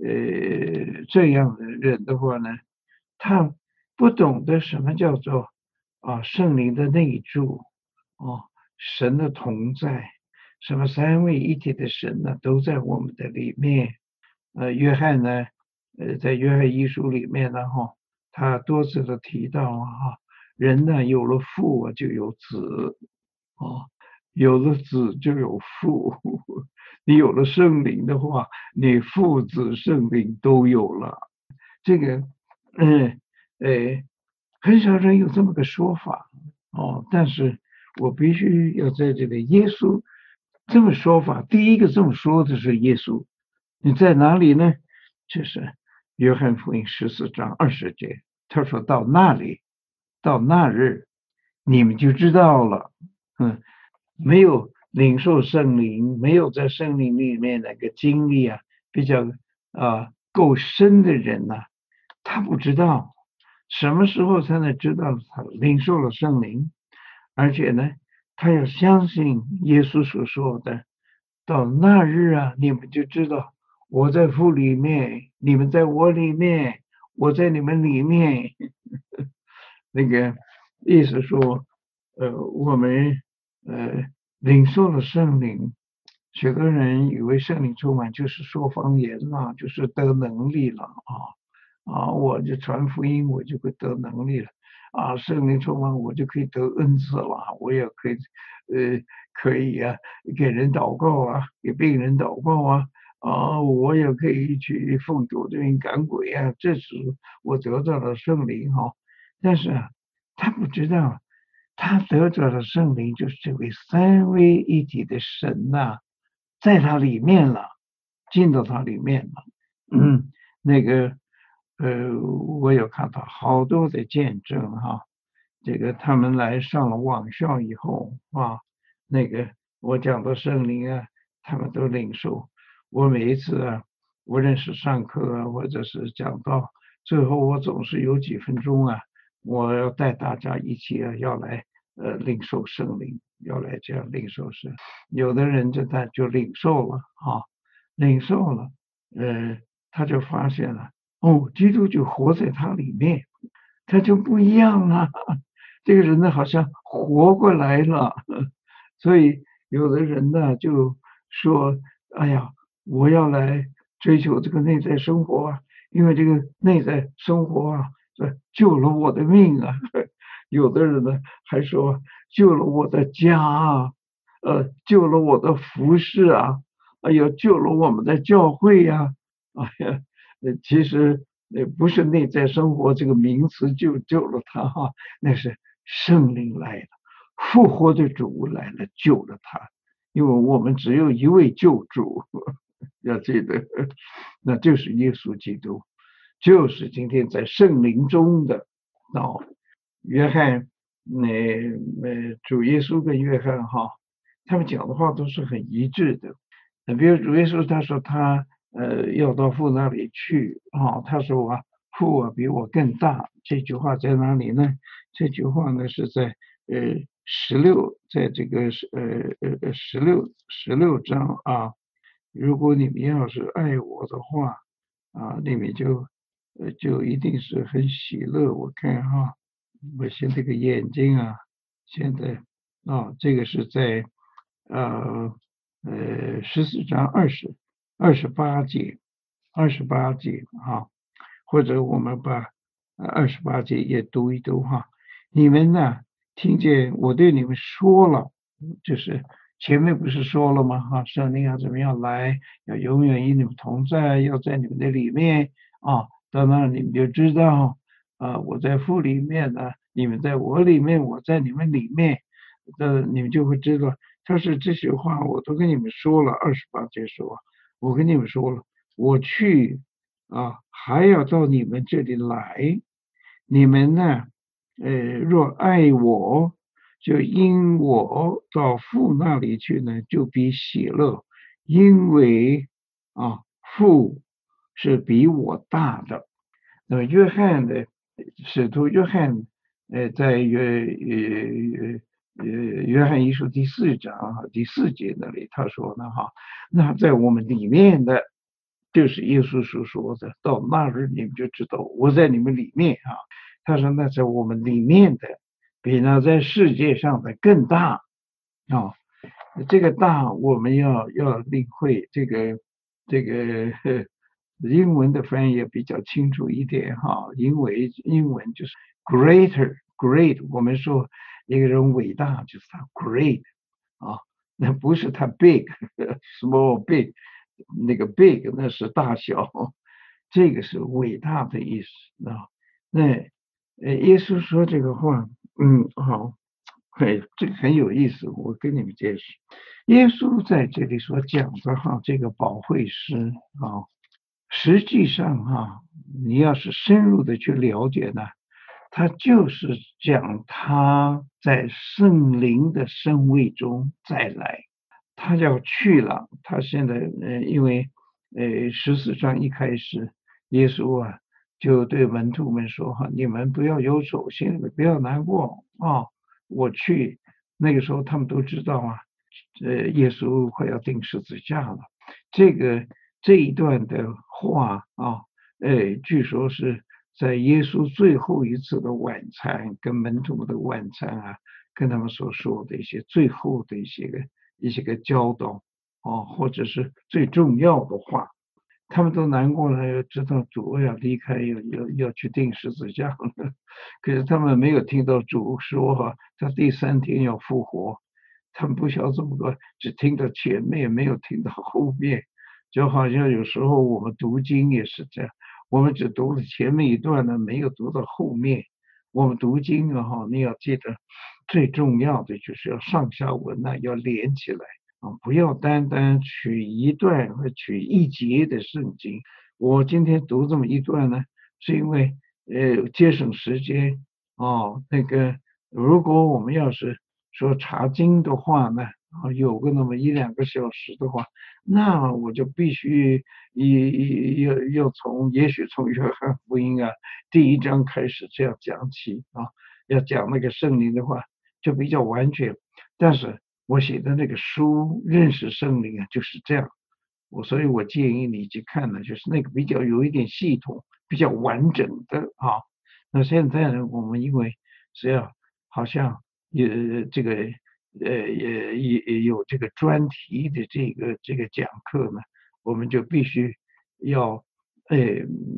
人的话呢，他不懂得什么叫做圣灵的内住神的同在，什么三位一体的神呢，都在我们的里面。约翰呢，在约翰一书里面呢他多次的提到人呢有了父就有子有了子就有父。你有了圣灵的话，你父子圣灵都有了。这个很少人有这么个说法但是我必须要在这里，耶稣这么说法，第一个这么说的是耶稣。你在哪里呢？就是约翰福音14章20节，他说到那里，到那日，你们就知道了。没有领受圣灵，没有在圣灵里面那个经历比较够深的人他不知道什么时候才能知道他领受了圣灵，而且呢，他要相信耶稣所说的，到那日你们就知道我在父里面，你们在我里面，我在你们里面。那个意思说，我们领受了圣灵，许多人以为圣灵充满就是说方言就是得能力了我就传福音，我就会得能力了圣灵充满我就可以得恩赐了，我也可以给人祷告给病人祷告我也可以去奉主这边赶鬼这是我得到了圣灵但是他不知道，他得着的圣灵就是这位三位一体的神在他里面了，进到他里面了。那个我有看到好多的见证这个他们来上了网校以后那个我讲的圣灵他们都领受。我每一次无论是上课或者是讲到最后，我总是有几分钟我要带大家一起要来领受圣灵，要来这样领受圣。有的人他就领受了领受了他就发现了基督就活在他里面，他就不一样了。这个人呢好像活过来了。所以有的人呢就说哎呀，我要来追求这个内在生活因为这个内在生活救了我的命有的人呢还说救了我的家啊，救了我的服饰啊，哎呀，救了我们的教会呀，哎呀，其实不是内在生活这个名词救了他哈，那是圣灵来了，复活的主来了救了他，因为我们只有一位救主，要记得，那就是耶稣基督，就是今天在圣灵中的哦，约翰，主耶稣跟约翰哈，他们讲的话都是很一致的。比如主耶稣他说他要到父那里去啊，他说啊父啊比我更大，这句话在哪里呢？这句话呢是在16，在这个十六章啊，如果你们要是爱我的话啊，你们就一定是很喜乐。我看哈，我现在这个眼睛啊，现在啊，这个是在呃14章28节，啊，或者我们把28节也读一读哈。你们呢，听见我对你们说了，就是前面不是说了吗？哈，圣灵要怎么样来，要永远与你们同在，要在你们的里面啊。到那你们就知道我在父里面呢，你们在我里面，我在你们里面，你们就会知道。他是这些话我都跟你们说了，28节说，我跟你们说了，我去啊，还要到你们这里来，你们呢，若爱我，就因我到父那里去呢，就必喜乐，因为父是比我大的。那么使徒约翰，在约翰一书第4章第4节那里他说呢哈，那在我们里面的，就是耶稣所说的，到那日你们就知道我在你们里面啊。他说那在我们里面的，比那在世界上的更大啊。这个大我们要领会，这个英文的翻译比较清楚一点哈，英文就是 great，我们说一个人伟大就是他 great 啊，那不是他 big small big，那个 big 那是大小，这个是伟大的意思啊。那耶稣说这个话，好，这个很有意思，我跟你们解释。耶稣在这里所讲的哈，这个保惠师啊，实际上哈，你要是深入的去了解呢，他就是讲他在圣灵的身位中再来，他要去了，他现在因为14章一开始，耶稣啊就对门徒们说哈，你们不要忧愁，心里不要难过啊，我去。那个时候他们都知道啊，耶稣快要钉十字架了。这一段的话啊，据说是在耶稣最后一次的晚餐跟门徒的晚餐啊，跟他们所说的一些最后的一些个教导啊，或者是最重要的话，他们都难过了，知道主要离开，要去钉十字架了。可是他们没有听到主说哈，他第3天要复活。他们不晓得这么多，只听到前面，没有听到后面。就好像有时候我们读经也是这样，我们只读了前面一段呢，没有读到后面。我们读经啊哈，你要记得最重要的就是要上下文呢要连起来啊，不要单单取一段或取一节的圣经。我今天读这么一段呢，是因为节省时间哦。那个如果我们要是说查经的话呢，有个那么1-2个小时的话，那我就必须也许从约翰福音啊第1章开始这样讲起啊，要讲那个圣灵的话就比较完全。但是我写的那个书认识圣灵啊就是这样，所以我建议你去看呢，就是那个比较有一点系统、比较完整的啊。那现在呢，我们因为是要好像这个也有这个专题的这个讲课呢，我们就必须要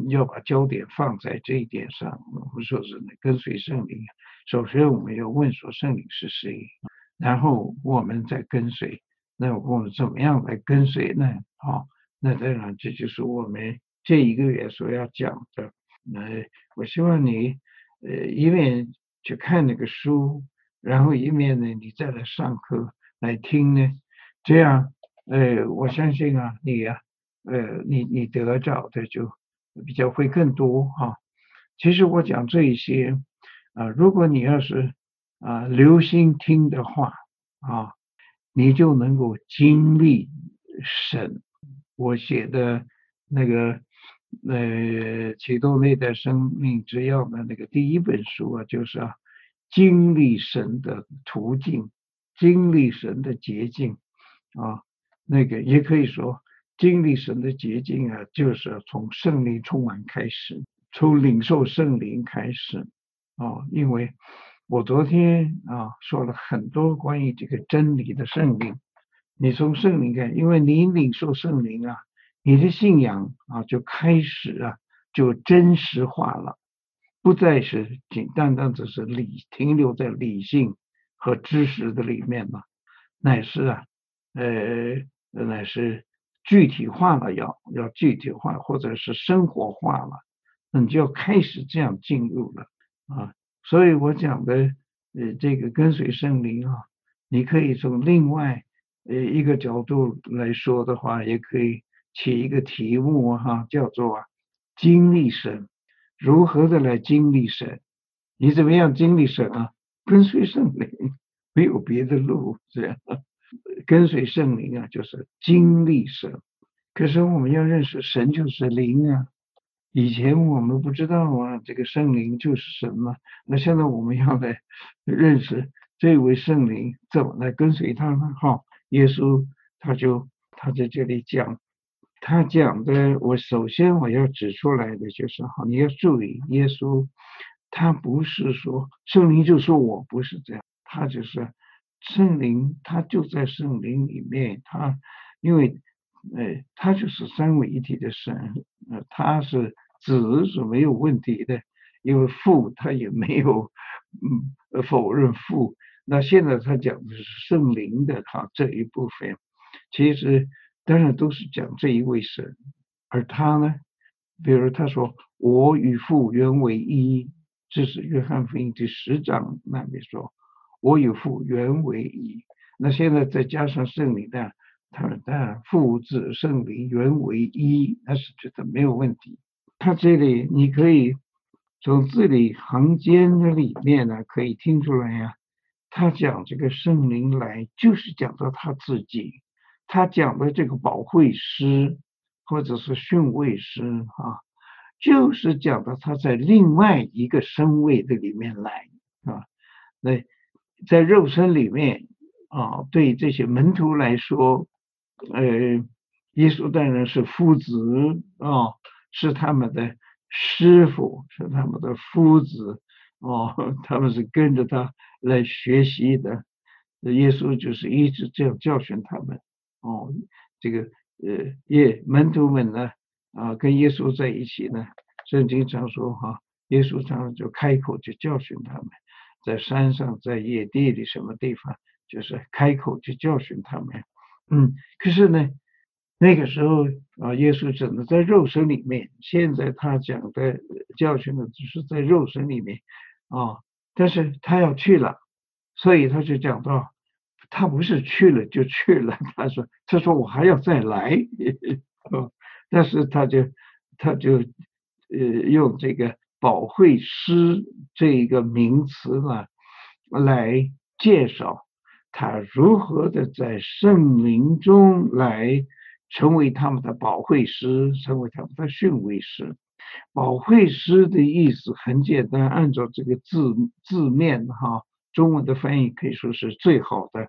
要把焦点放在这一点上。我们说是跟随圣灵，首先我们要问说圣灵是谁，然后我们再跟随。那我们怎么样来跟随呢？那当然这就是我们这一个月所要讲的。我希望你一面去看那个书，然后一面呢你再来上课来听呢，这样我相信啊你得着的就比较会更多哈。其实我讲这一些如果你要是留心听的话啊，你就能够经历神。我写的那个启动内在生命之钥的那个第一本书啊，就是经历神的途径，经历神的捷径啊，那个也可以说经历神的捷径啊，就是从圣灵充满开始，从领受圣灵开始因为我昨天说了很多关于这个真理的圣灵。你从圣灵看，因为你领受圣灵你的信仰就开始就真实化了，不再是仅单单只是停留在理性和知识的里面了，乃是乃是具体化了，要具体化，或者是生活化了，你就要开始这样进入了所以我讲的这个跟随圣灵你可以从另外一个角度来说的话，也可以起一个题目叫做经历神，如何的来经历神？你怎么样经历神跟随圣灵，没有别的路，这样跟随圣灵就是经历神。可是我们要认识神就是灵以前我们不知道这个圣灵就是什么，那现在我们要来认识这位圣灵，怎么来跟随他呢？耶稣他在这里讲，他讲的，首先我要指出来的就是你要注意，耶稣他不是说圣灵就说我不是这样，他就是圣灵，他就在圣灵里面，因为他就是三位一体的神，他是子是没有问题的，因为父他也没有否认父。那现在他讲的是圣灵的这一部分，其实当然都是讲这一位神，而他呢，比如他说我与父原为一，这是约翰福音第10章那边说我与父原为一。那现在再加上圣灵的，他的父子圣灵原为一，那是觉得没有问题。他这里你可以从字里行间的里面呢，可以听出来他讲这个圣灵来，就是讲到他自己，他讲的这个保惠师或者是训慰师就是讲到他在另外一个身位的里面来那在肉身里面对这些门徒来说，耶稣当然是夫子是他们的师傅，是他们的夫子他们是跟着他来学习的。耶稣就是一直这样教训他们这个门徒们呢跟耶稣在一起呢，圣经常说耶稣常常就开口就教训他们，在山上在野地里什么地方，就是开口就教训他们。可是呢那个时候耶稣只能在肉身里面，现在他讲的教训呢只是在肉身里面但是他要去了，所以他就讲到他不是去了就去了，他说我还要再来但是他就用这个保惠师这一个名词呢来介绍他如何的在圣灵中来成为他们的保惠师，成为他们的训慰师。保惠师的意思很简单，按照这个字面中文的翻译可以说是最好的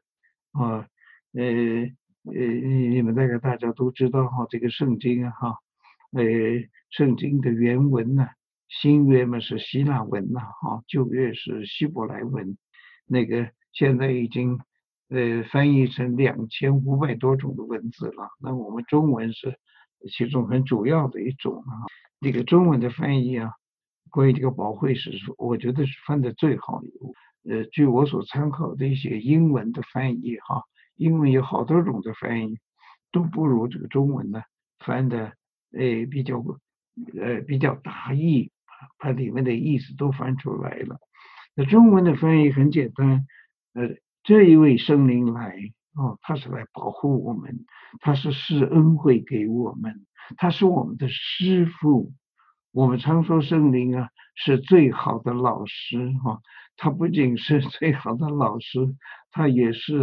你们大家都知道这个圣经圣经的原文呢，新约嘛是希腊文旧约是希伯来文，那个现在已经翻译成2500多种的文字了。那我们中文是其中很主要的一种这个中文的翻译啊，关于这个保惠师，我觉得是翻的最好的。据我所参考的一些英文的翻译哈，英文有好多种的翻译，都不如这个中文呢翻的比较达意，把里面的意思都翻出来了。那中文的翻译很简单，这一位圣灵来他是来保护我们，他是施恩惠给我们，他是我们的师傅。我们常说圣灵啊是最好的老师他不仅是最好的老师，他也是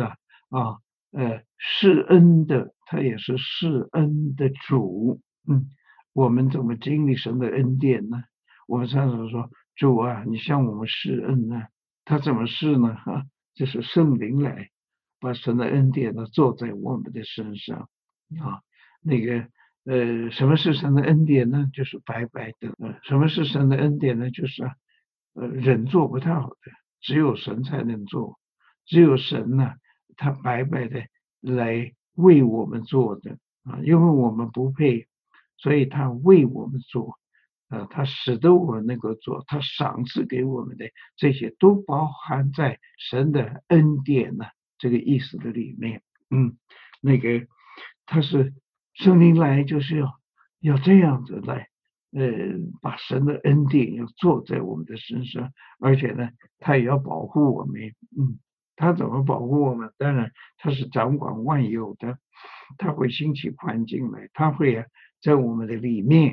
施恩的，他也是施恩的主。我们怎么经历神的恩典呢？我们常常说主啊，你向我们施恩呢，他怎么施呢？就是圣灵来把神的恩典呢做在我们的身上那个什么是神的恩典呢？就是白白的。什么是神的恩典呢？就是人做不到的，只有神才能做，只有神呢，他白白的来为我们做的因为我们不配，所以他为我们做。他使得我们能够做，他赏赐给我们的这些都包含在神的恩典这个意思的里面。那个他是圣灵来，就是要这样子来，把神的恩典要做在我们的身上，而且呢，他也要保护我们。他怎么保护我们？当然，他是掌管万有的，他会兴起环境来，他会在我们的里面。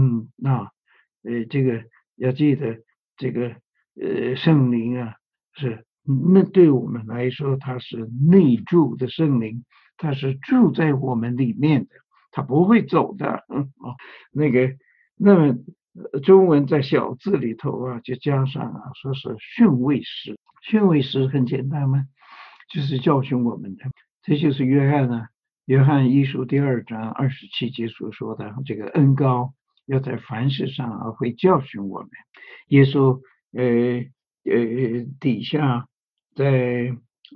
这个要记得，这个圣灵是那对我们来说，它是内住的圣灵，它是住在我们里面的，它不会走的。那么中文在小字里头就加上说是训慰师，训慰师很简单嘛，就是教训我们的。这就是约翰一书第2章27节所说的这个恩膏要在凡事上会教训我们。耶稣底下在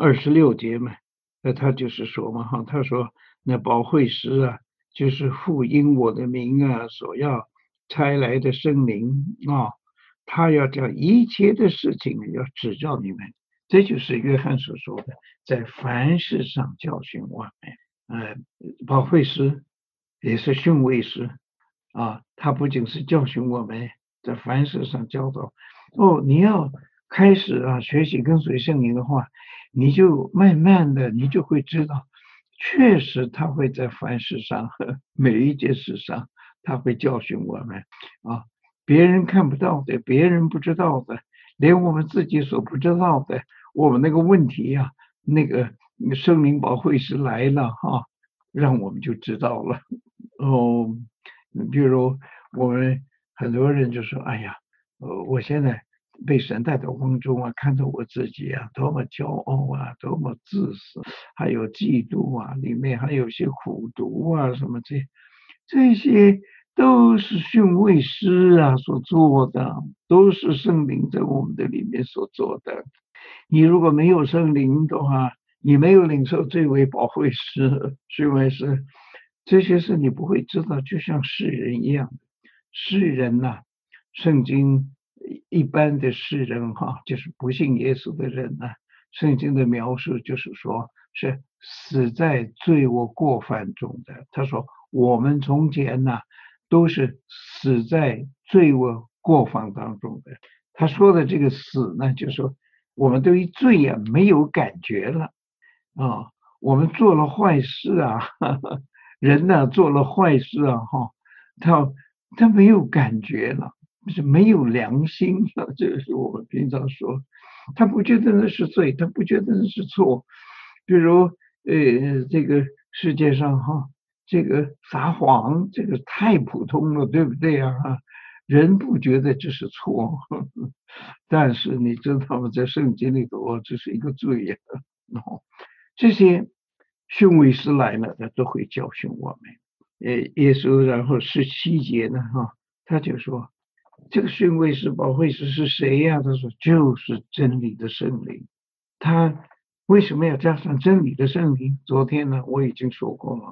26节嘛，他就是说嘛他说那保惠师就是父因我的名所要差来的圣灵他要将一切的事情要指教你们。这就是约翰所说的，在凡事上教训我们。保惠师也是训慰师他不仅是教训我们，在凡事上教导。你要开始学习跟随圣灵的话，你就慢慢的你就会知道，确实他会在凡事上和每一件事上他会教训我们别人看不到的，别人不知道的，连我们自己所不知道的，我们那个问题那个圣灵保惠师来了让我们就知道了。比如我们很多人就说哎呀我现在被神带到光中看到我自己多么骄傲多么自私，还有嫉妒里面还有些苦毒什么这些都是训慰师所做的，都是圣灵在我们的里面所做的。你如果没有圣灵的话，你没有领受这位保惠师训慰师，这些事你不会知道，就像世人一样。世人圣经一般的世人就是不信耶稣的人圣经的描述就是说是死在罪恶过犯中的。他说我们从前都是死在罪恶过犯当中的。他说的这个死呢，就是说我们对于罪没有感觉了我们做了坏事人做了坏事他没有感觉了，是没有良心这是我们平常说，他不觉得那是罪，他不觉得那是错。比如这个世界上这个撒谎，这个太普通了，对不对人不觉得这是错，但是你知道吗？在圣经里头这是一个罪这些训慰师来了，他都会教训我们。耶稣然后17节呢他就说这个训慰师保惠师是谁呀？他说就是真理的圣灵。他为什么要加上真理的圣灵？昨天呢我已经说过了，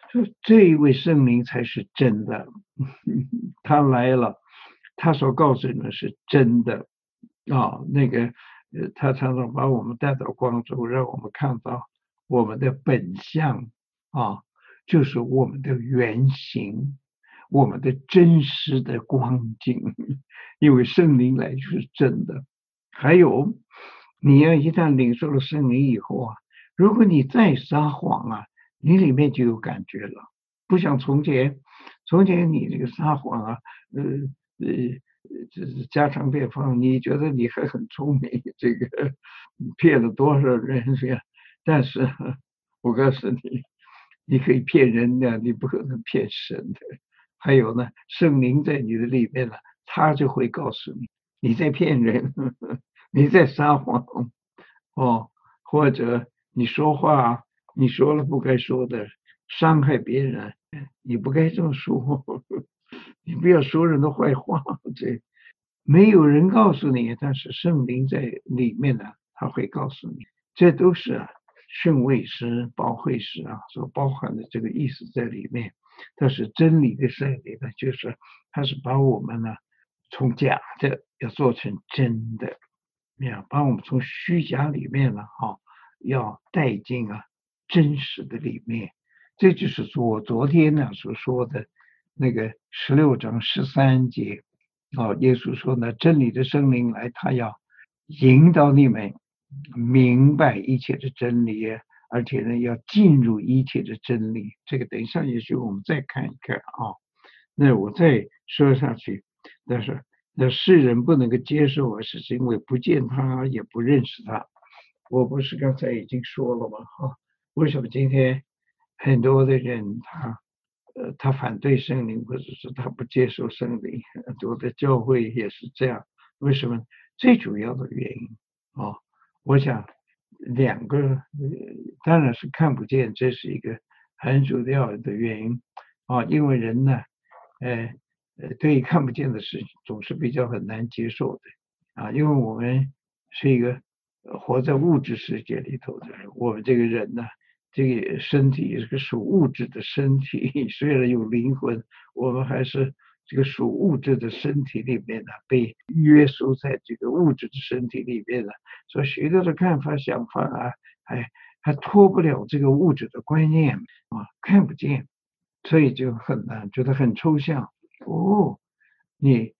说这一位圣灵才是真的，他来了，他所告诉你的是真的啊。他常常把我们带到光中，让我们看到我们的本相啊，就是我们的原型，我们的真实的光景，因为圣灵来就是真的。还有，你要一旦领受了圣灵以后啊，如果你再撒谎啊，你里面就有感觉了，不像从前，从前你这个撒谎啊，呃这是家常便饭，你觉得你还很聪明，这个骗了多少人是吧？但是我告诉你，你可以骗人的，你不可能骗神的。还有呢，圣灵在你的里面了，他就会告诉你你在骗人，你在撒谎。哦，或者你说话，你说了不该说的，伤害别人，你不该这么说，你不要说人的坏话。这没有人告诉你，但是圣灵在里面呢，他会告诉你，这都是训慰师、保惠师啊所包含的这个意思在里面。但是真理的圣灵呢，就是他是把我们呢从假的要做成真的。把我们从虚假里面呢，要带进真实的里面。这就是我昨天呢所说的那个16章13节耶稣说呢，真理的圣灵来，他要引导你们明白一切的真理，而且呢要进入一切的真理。这个等一下也许我们再看一看那我再说下去，但是那世人不能够接受我，是因为不见他，也不认识他。我不是刚才已经说了吗？为什么今天很多的人他反对圣灵，或者是他不接受圣灵？我的教会也是这样。为什么？最主要的原因我想两个，当然是看不见，这是一个很主要的原因因为人呢，呃对看不见的事情总是比较很难接受的因为我们是一个活在物质世界里头的人，我们这个人呢，这个身体是个属物质的身体，虽然有灵魂，我们还是这个属物质的身体里面呢，被约束在这个物质的身体里面呢，所以许多的看法、想法还脱不了这个物质的观念看不见，所以就很难，觉得很抽象。你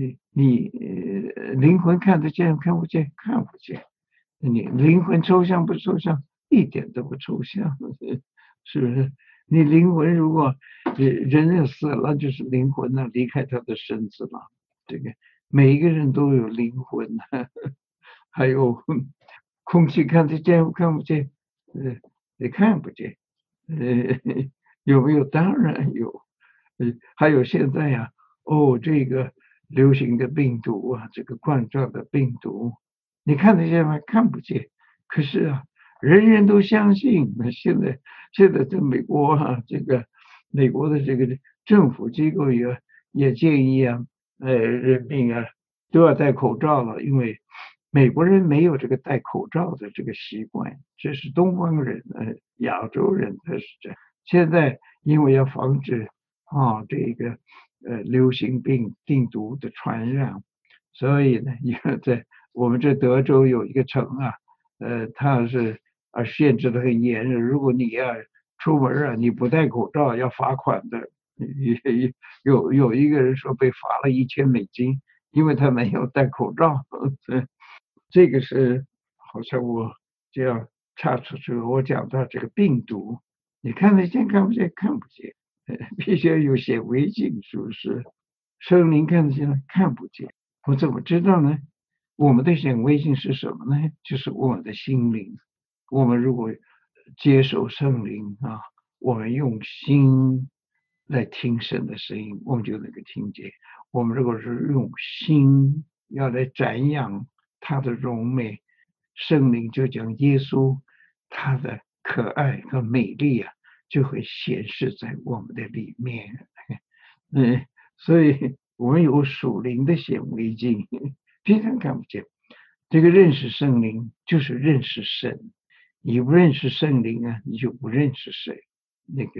灵魂看得见看不见？看不见。你灵魂抽象不抽象？一点都不抽象，是不是？你灵魂如果人死了，就是灵魂离开他的身子了。这个每一个人都有灵魂还有空气看得见看不见？也看不见。呃，有没有？当然有。还有现在这个流行的病毒这个冠状的病毒，你看得见吗？看不见。可是人人都相信。现在在美国这个美国的这个政府机构也建议人民都要戴口罩了，因为美国人没有这个戴口罩的这个习惯，这是东方人亚洲人才是这样。现在因为要防止这个流行病毒的传染，所以呢，你看在我们这德州有一个城它是限制的很严，如果你出门你不戴口罩要罚款的。有一个人说被罚了$1000，因为他没有戴口罩。这个是好像我这样插出去，我讲到这个病毒，你看得见看不见？看不见。必须要有显微镜，是不是？圣灵看得见看不见。我怎么知道呢？我们的显微镜是什么呢？就是我们的心灵。我们如果接受圣灵我们用心来听神的声音，我们就能够听见。我们如果是用心要来瞻仰他的荣美，圣灵就将耶稣他的可爱和美丽就会显示在我们的里面。所以我们有属灵的显微镜，平常看不见。这个认识圣灵就是认识神，你不认识圣灵你就不认识神。那个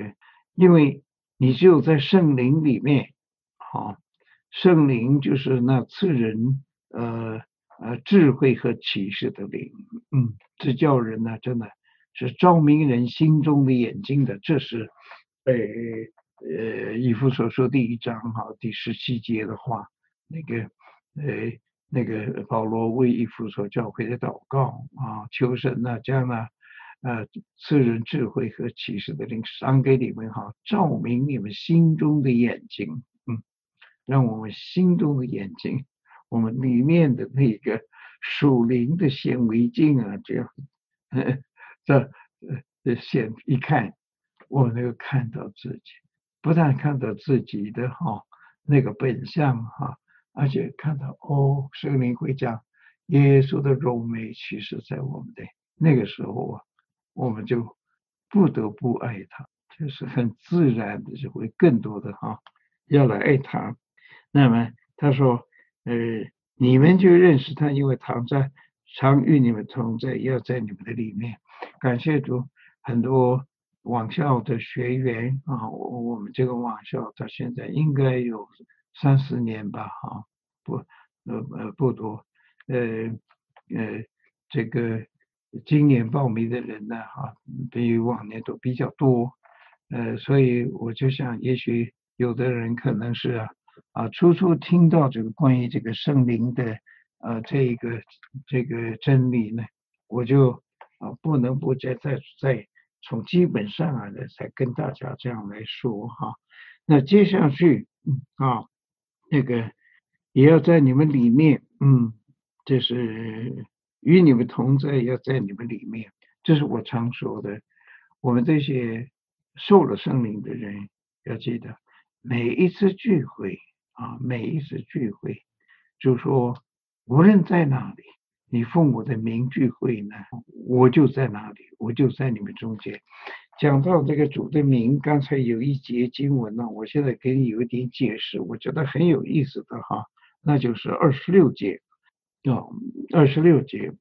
因为你只有在圣灵里面，好，圣灵就是那赐人智慧和启示的灵，这叫人呢，真的是照明人心中的眼睛的，这是以弗所书第1章第17节的话，那个那个保罗为以弗所教会的祷告求神呢将赐人智慧和启示的灵赏给你们照明你们心中的眼睛，让我们心中的眼睛，我们里面的那个属灵的显微镜这样显一看，我能够看到自己，不但看到自己的那个本相而且看到圣灵会讲耶稣的荣美启示在我们的那个时候我们就不得不爱他，就是很自然的就会更多的要来爱他。那么他说你们就认识他，因为常与你们同在，要在你们的里面。感谢主，很多网校的学员我们这个网校到现在应该有30年吧不多，这个今年报名的人呢比往年都比较多，所以我就想也许有的人可能是初听到这个关于这个圣灵的这个真理呢，我就不能不再从基本上再跟大家这样来说那接下去那个也要在你们里面，这是与你们同在，要在你们里面，这是我常说的。我们这些受了圣灵的人要记得，每一次聚会就说无论在哪里，你奉我的名聚会呢，我就在哪里，我就在你们中间。讲到这个主的名，刚才有一节经文呢，我现在给你有一点解释，我觉得很有意思的那就是26节26节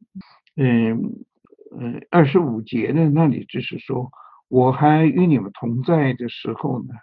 25节呢，那里就是说我还与你们同在的时候呢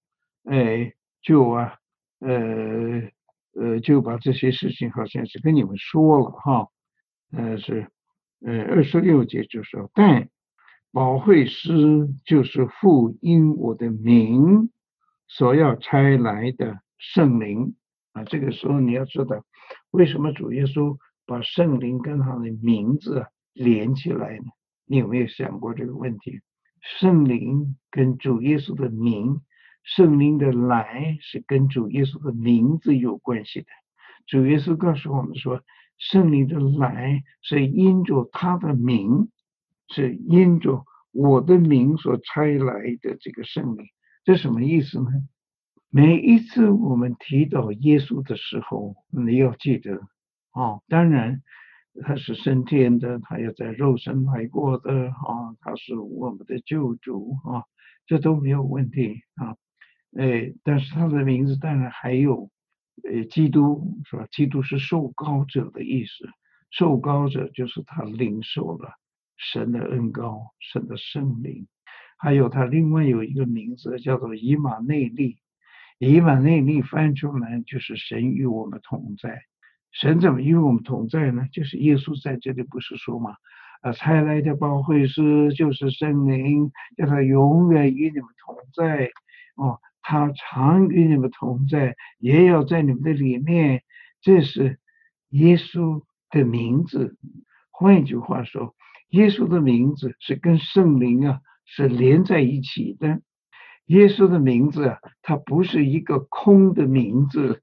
就把这些事情好像是跟你们说了是26节就说但保惠师就是父因我的名所要差来的圣灵这个时候你要知道为什么主耶稣把圣灵跟他的名字连起来呢？你有没有想过这个问题？圣灵跟主耶稣的名，圣灵的来是跟主耶稣的名字有关系的。主耶稣告诉我们说，圣灵的来是因着他的名，是因着我的名所差来的这个圣灵。这什么意思呢？每一次我们提到耶稣的时候，你要记得当然他是升天的，他也在肉身来过的他是我们的救主这都没有问题但是他的名字当然还有基督是吧？基督是受膏者的意思，受膏者就是他领受了神的恩膏，神的圣灵，还有他另外有一个名字叫做以马内利，以马内利翻出来就是神与我们同在。神怎么与我们同在呢？就是耶稣在这里不是说嘛差来的保惠师就是圣灵，叫他永远与你们同在他常与你们同在，也要在你们的里面。这是耶稣的名字。换一句话说，耶稣的名字是跟圣灵是连在一起的。耶稣的名字它不是一个空的名字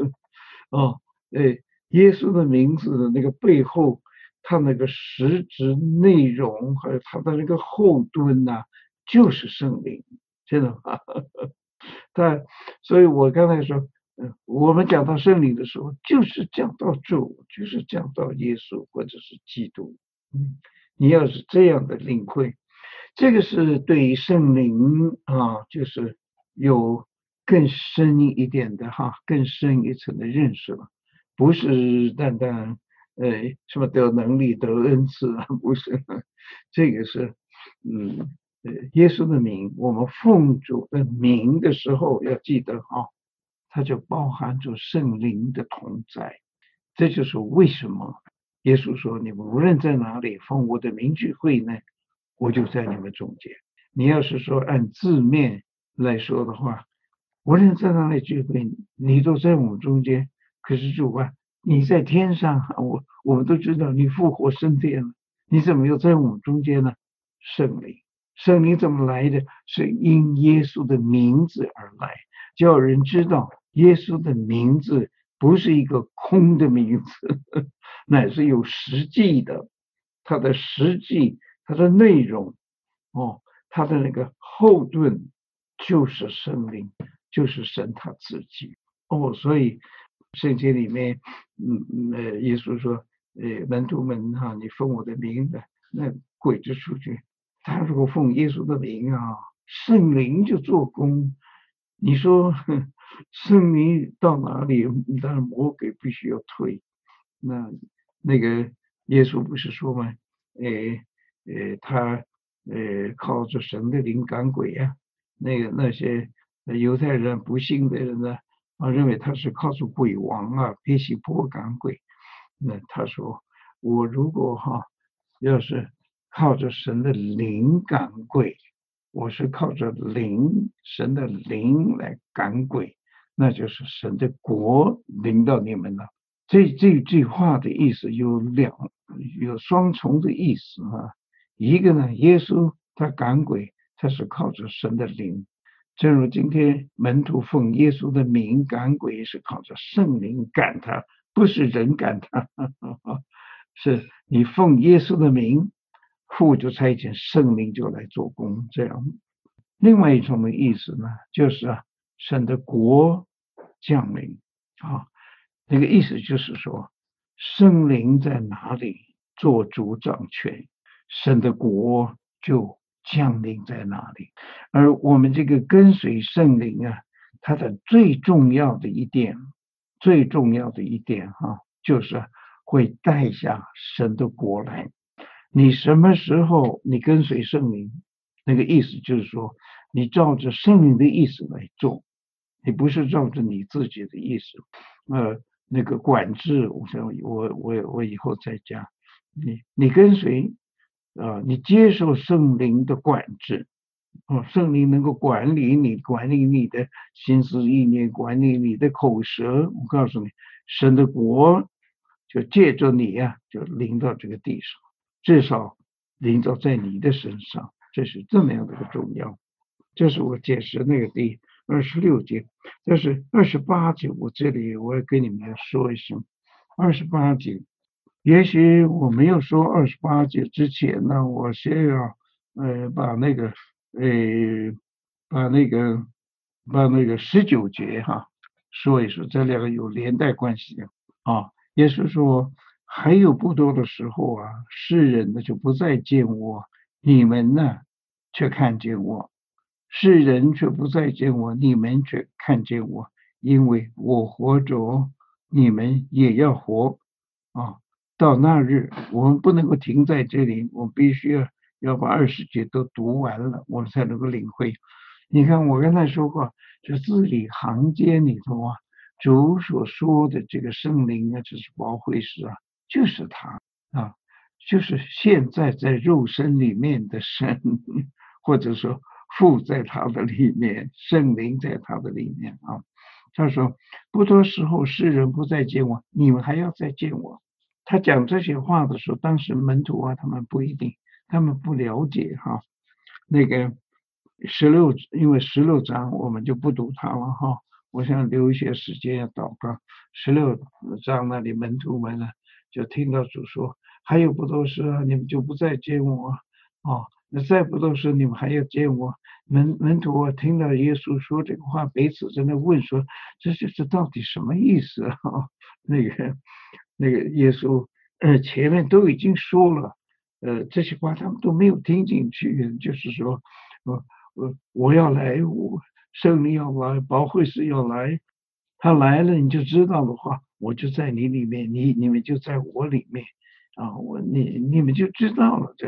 耶稣的名字的那个背后，它那个实质内容还有它的那个后盾就是圣灵，真的所以我刚才说我们讲到圣灵的时候，就是讲到主，就是讲到耶稣或者是基督你要是这样的领会，这个是对圣灵就是有更深一点的更深一层的认识了，不是单单什么得能力得恩赐不是这个是耶稣的名，我们奉主的名的时候，要记得它就包含着圣灵的同在。这就是为什么耶稣说：你们无论在哪里奉我的名聚会呢，我就在你们中间。你要是说按字面来说的话，无论在哪里聚会，你都在我们中间。可是主啊，你在天上，我们都知道你复活升天了，你怎么又在我们中间呢？圣灵，圣灵怎么来的？是因耶稣的名字而来，叫人知道耶稣的名字不是一个空的名字，乃是有实际的，它的实际，它的内容，它的那个后盾就是圣灵，就是神他自己。所以圣经里面，耶稣说，门徒们你奉我的名的，那鬼就出去。他如果奉耶稣的名圣灵就做工。你说圣灵到哪里，当然魔鬼必须要退。那个耶稣不是说吗？他靠着神的灵赶鬼啊。那些犹太人不信的人呢，认为他是靠着鬼王别西波赶鬼。那他说，我如果要是靠着神的灵赶鬼，我是靠着神的灵来赶鬼，那就是神的国临到你们了。这句话的意思有双重的意思一个呢，耶稣他赶鬼，他是靠着神的灵，正如今天门徒奉耶稣的名赶鬼，是靠着圣灵赶他，不是人赶他是你奉耶稣的名，父就差遣圣灵就来做工，这样。另外一种的意思呢，就是神的国降临那个意思就是说，圣灵在哪里做主掌权，神的国就降临在哪里。而我们这个跟随圣灵它的最重要的一点就是会带下神的国来。你什么时候你跟随圣灵，那个意思就是说，你照着圣灵的意思来做，你不是照着你自己的意思。那个管制，我以后再讲。你跟随你接受圣灵的管制，圣灵能够管理你的心思意念，管理你的口舌。我告诉你，神的国就借着你就临到这个地上，至少临到在你的身上，这是这么样的一个重要。这是我解释那个第26节。但是28节我这里我要跟你们说一声。28节，也许我没有说28节之前呢，我先要把那个19节说一说，这两个有连带关系的耶稣说，还有不多的时候世人呢就不再见我，你们呢却看见我。世人却不再见我，你们却看见我，因为我活着，你们也要活到那日，我们不能够停在这里，我们必须要把20节都读完了，我们才能够领会。你看，我刚才说过，这字里行间里头主所说的这个圣灵这是保惠师就是他就是现在在肉身里面的神，或者说父在他的里面，圣灵在他的里面他说，不多时候世人不再见我，你们还要再见我。他讲这些话的时候，当时门徒他们不一定，他们不了解那个因为16章我们就不读它了我想留一些时间要祷告。16章那里门徒们呢，就听到主说，还有不多时你们就不再见我那再不多时你们还要见我。门徒听到耶稣说这个话，彼此在那问说，这到底什么意思那个耶稣前面都已经说了这些话他们都没有听进去，就是说我要来，圣灵要来，保惠师要来，他来了你就知道的话，我就在你里面，你们就在我里面你们就知道了。这样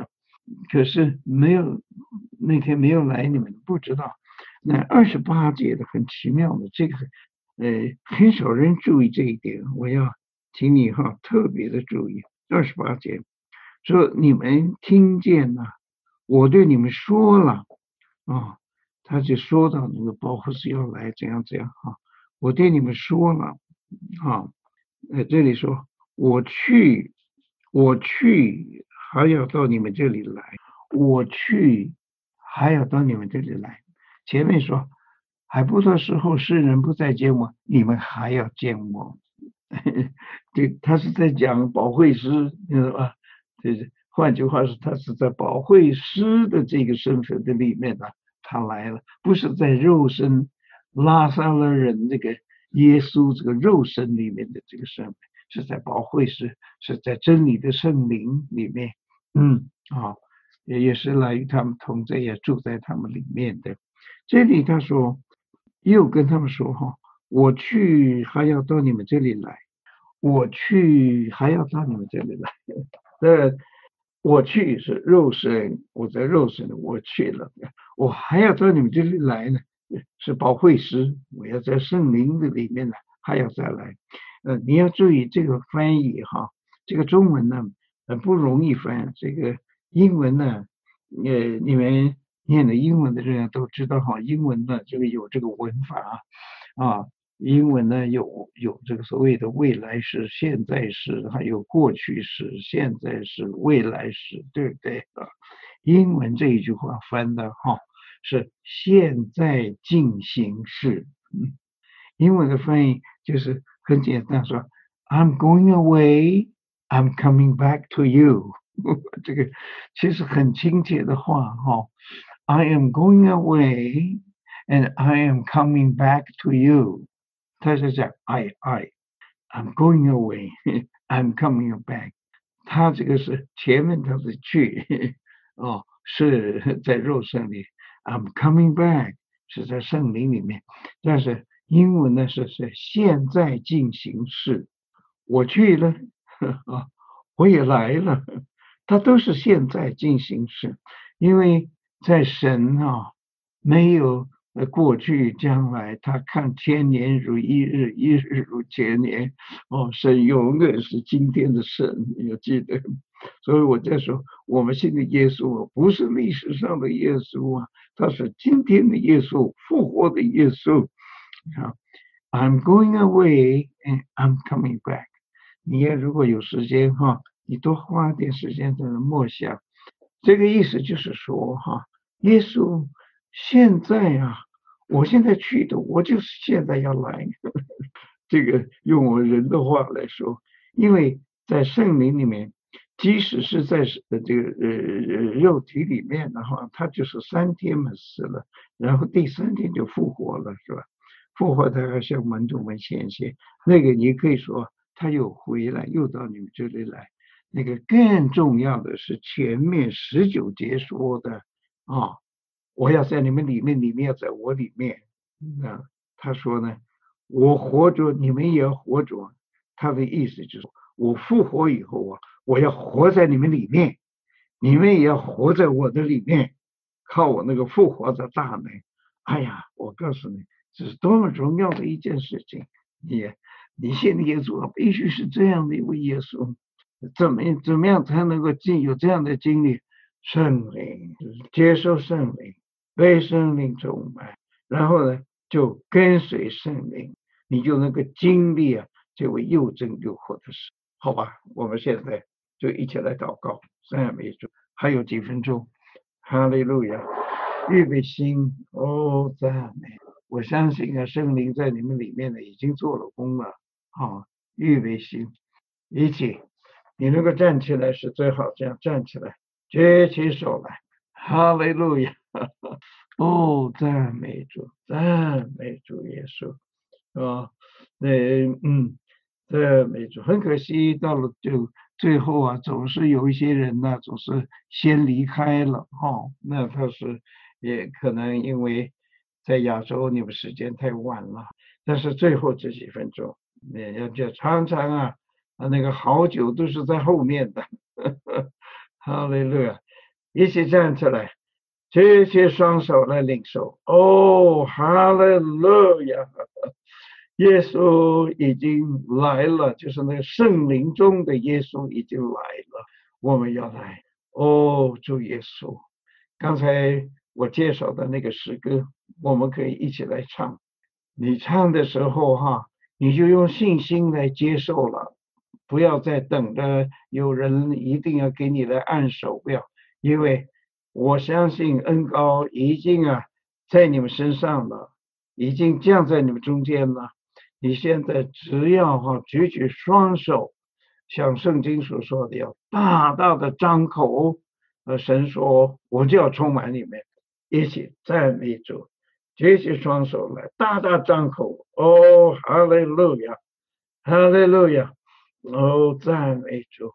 可是没有那天没有来，你们不知道。那28节的很奇妙的，这个很少人注意这一点，我要请你特别的注意。28节说你们听见了，我对你们说了他就说到那个保护师要来，怎样怎样我对你们说了这里说我去，我去还要到你们这里来，我去还要到你们这里来。前面说还不多时候，世人不再见我，你们还要见我。对，他是在讲保惠师，对，换句话是，他是在保惠师的这个身份的里面呢，他来了，不是在肉身拉撒勒人这个耶稣这个肉身里面的这个身份，是在保惠师，是在真理的圣灵里面，也是来与他们同在，也住在他们里面的。这里他说，又跟他们说我去还要到你们这里来，我去还要到你们这里来。我去是肉身，我在肉身，我去了，我还要到你们这里来呢，是保惠师，我要在圣灵的里面呢，还要再来。你要注意这个翻译这个中文呢不容易翻，这个英文呢，你们念的英文的人都知道英文呢这个有这个文法英文呢有这个所谓的未来时、现在时，还有过去时、现在时、未来时，对不对英文这一句话翻的是现在进行式。英文的翻译就是很简单说 I'm going away, I'm coming back to you 这个其实很亲切的话I am going away and I am coming back to you 他是讲 I'm going away I'm coming back 他这个是前面他是去是在肉身里 I'm coming back 是在圣灵里面，但是英文呢是现在进行式，我去了我也来了，它都是现在进行式，因为在神没有过去将来，他看千年如一日，一日如千年神永远是今天的神，你要记得。所以我在说，我们信的耶稣不是历史上的耶稣他是今天的耶稣，复活的耶稣I'm going away and I'm coming back 你也如果有时间你多花点时间在那默想，这个意思就是说耶稣现在我现在去的，我就是现在要来。这个用我们人的话来说，因为在圣灵里面，即使是在这个肉体里面的话，他就是3天嘛死了，然后第3天就复活了，是吧？复活他还向门徒们显现，那个你可以说他又回来，又到你们这里来。那个更重要的是前面19节说的我要在你们里面，你们要在我里面。他说呢，我活着，你们也要活着。他的意思就是，我复活以后我要活在你们里面，你们也要活在我的里面，靠我那个复活的大能。哎呀，我告诉你，这是多么荣耀的一件事情！你信的耶稣必须是这样的一位耶稣，怎么样才能够有这样的经历？圣灵，接受圣灵，被圣灵充满，然后呢，就跟随圣灵，你就能够经历这位又真又活的事，好吧？我们现在就一起来祷告，赞美主。还有几分钟，哈利路亚，预备心，赞美。我相信圣灵在你们里面呢已经做了工了，预备心，一起，你能够站起来是最好，这样站起来，举起手来，哈利路亚。赞美主，赞美主耶稣赞美主。很可惜，到了就最后总是有一些人呢，总是先离开了那他是也可能因为在亚洲你们时间太晚了，但是最后这几分钟，要常常那个好酒都是在后面的，哈利路亚。 一起站起来，举起双手来领受。哦，哈利路亚！耶稣已经来了，就是那个圣灵中的耶稣已经来了。我们要来，哦，主耶稣！刚才我介绍的那个诗歌，我们可以一起来唱。你唱的时候哈，你就用信心来接受了，不要再等着有人一定要给你来按手表，因为我相信恩膏已经在你们身上了，已经降在你们中间了。你现在只要举起双手，像圣经所说的，要大大的张口，神说我就要充满你们，一起赞美主。举起双手来，大大张口，哦，哈利路亚，哈利路亚，哦，赞美主，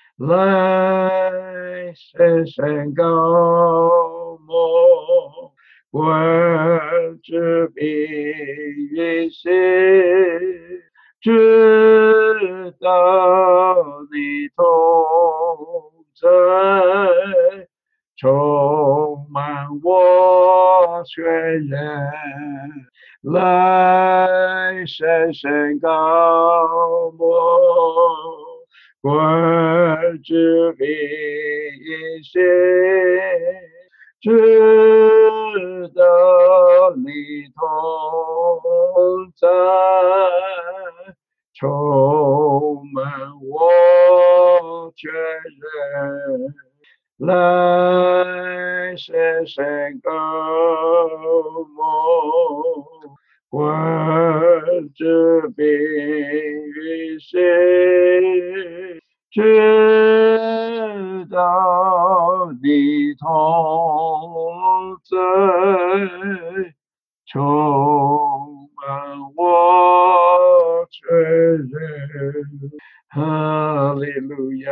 来，深深高莫，观之彼于心，直到你同在。充满我全人，来深深高莫，观之彼心，直到你同在，充满我全人。来深深高莫，观之彼于心，直到你同在，充满我全人。哈利路亚！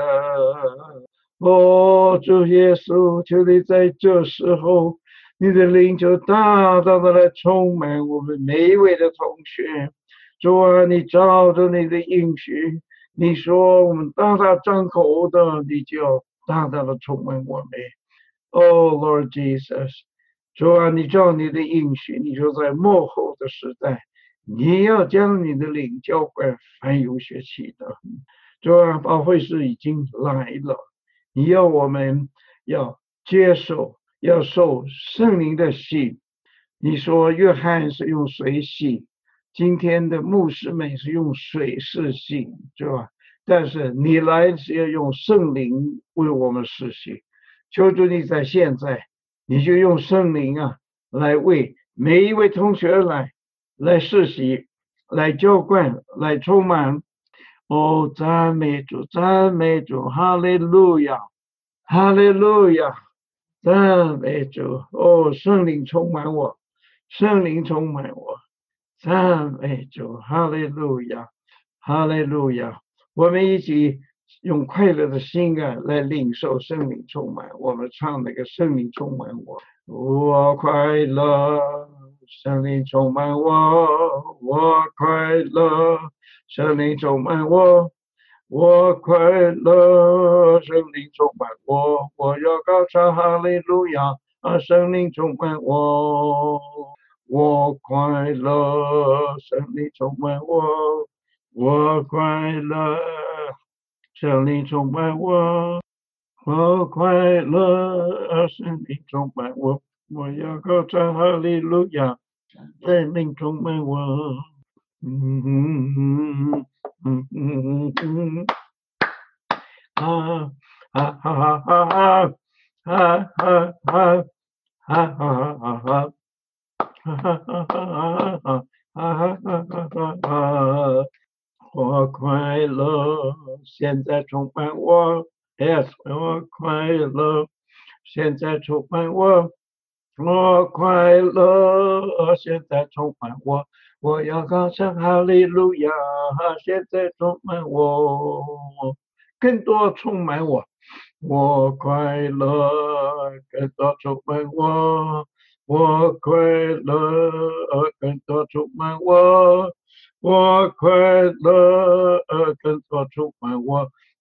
哦，主耶稣，求你在这时候，你的灵就大大的来充满我们每一位的同学。主啊，你照着你的应许，你说我们大大张口的，你就要大大的充满我们。Oh Lord Jesus，主啊，你照你的应许，你说在末后的时代，你要将你的灵浇灌凡有血气的。主啊，保会师已经来了。你要我们要接受，要受圣灵的洗。你说约翰是用水洗，今天的牧师们是用水施洗，是吧？但是你来是要用圣灵为我们施洗。求主你在现在，你就用圣灵来为每一位同学来施洗，来浇灌，来充满。哦，赞美主，赞美主，哈利路亚，哈利路亚，赞美主。哦，圣灵充满我，圣灵充满我，赞美主，哈利路亚，哈利路亚。我们一起用快乐的心来领受圣灵充满。我们唱那个圣灵充满我，我快乐，圣灵充满我，我快乐。圣灵充满我，我快乐；圣灵充满我，我要高唱哈利路亚。圣灵充满我，我快乐；圣灵充满我，我快乐；圣灵充满我，我快乐；圣灵充满我，我要高唱哈利路亚。圣灵充满我。啊啊哈哈哈哈哈哈哈哈哈哈！我快乐，现在充满我，Yes，我快乐，现在充满我。我快乐，现在充满我，我要高唱哈利路亚，现在充满我，更多充满我，我快乐，更多充满我，我快乐，更多充满我，我快乐，更多充满我，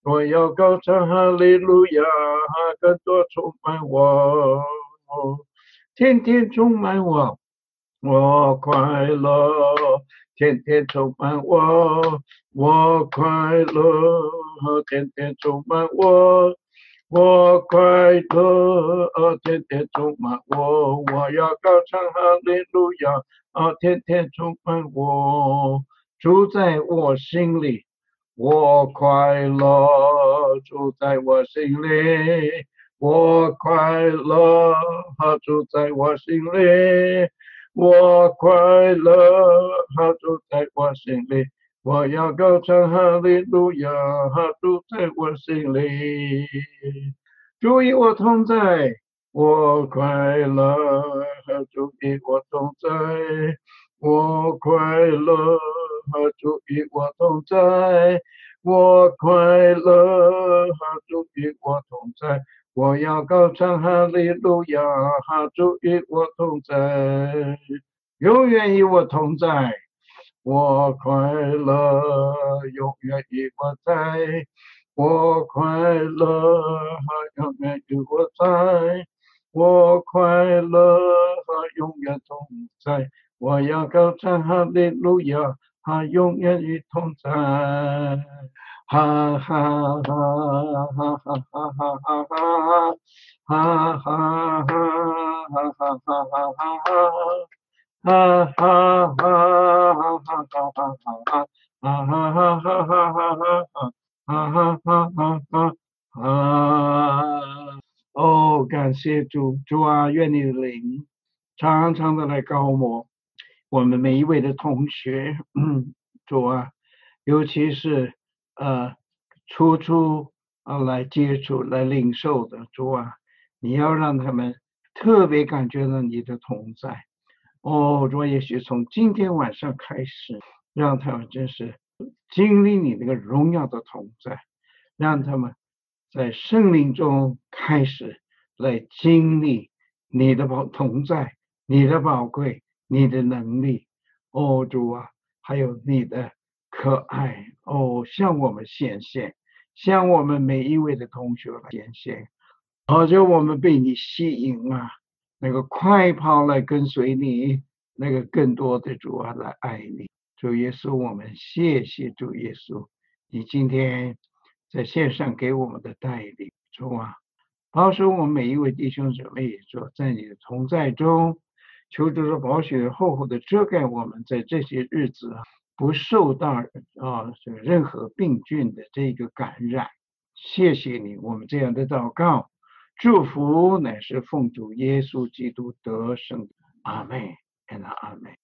我要高唱哈利路亚，更多充满我，天天充满我，我快乐，天天充满我，我快乐，天天充满我。我快乐，天天充满我，我要高唱哈利路亚，天天充满我，住在我心里，我快乐，住在我心里，我快乐，住在我心里，我快乐，住在我心里。我要高唱哈利路亚，住在我心里。主与我同在，我快乐，主与我同在，我快乐，主与我同在，我快乐，主与我同在。我要高唱哈利路亚，主与我同在，永远与我同在。我快乐，永远与我在。我快乐，永远与我在。我快乐，永远同在。我要高唱哈利路亚，永远与同在。哈哈哈哈哈哈哈哈哈。哈哈哈哈哈哈哈哈。哈哈哈哈哈哈哈哈，哈哈哈哈哈哈哈，哈哈哈哈哈哈。哦，感谢主，主啊，愿你的灵常常的来高摩我们每一位的同学，主啊，尤其是初来接触、来领受的主啊，你要让他们特别感觉到你的同在。哦，主也许从今天晚上开始，让他们真是经历你那个荣耀的同在，让他们在圣灵中开始来经历你的同在、你的宝贵、你的能力。哦，主啊，还有你的可爱，哦，向我们显现，向我们每一位的同学来显现。好像我们被你吸引啊，那个快跑来跟随你，那个更多的主啊来爱你。主耶稣，我们谢谢主耶稣，你今天在线上给我们的带领，主啊，保守我们每一位弟兄姊妹，主在你的同在中，求主的宝血厚厚的遮盖我们，在这些日子啊，不受到任何病菌的这个感染。谢谢你，我们这样的祷告。祝福乃是奉主耶稣基督得胜，阿门，阿门。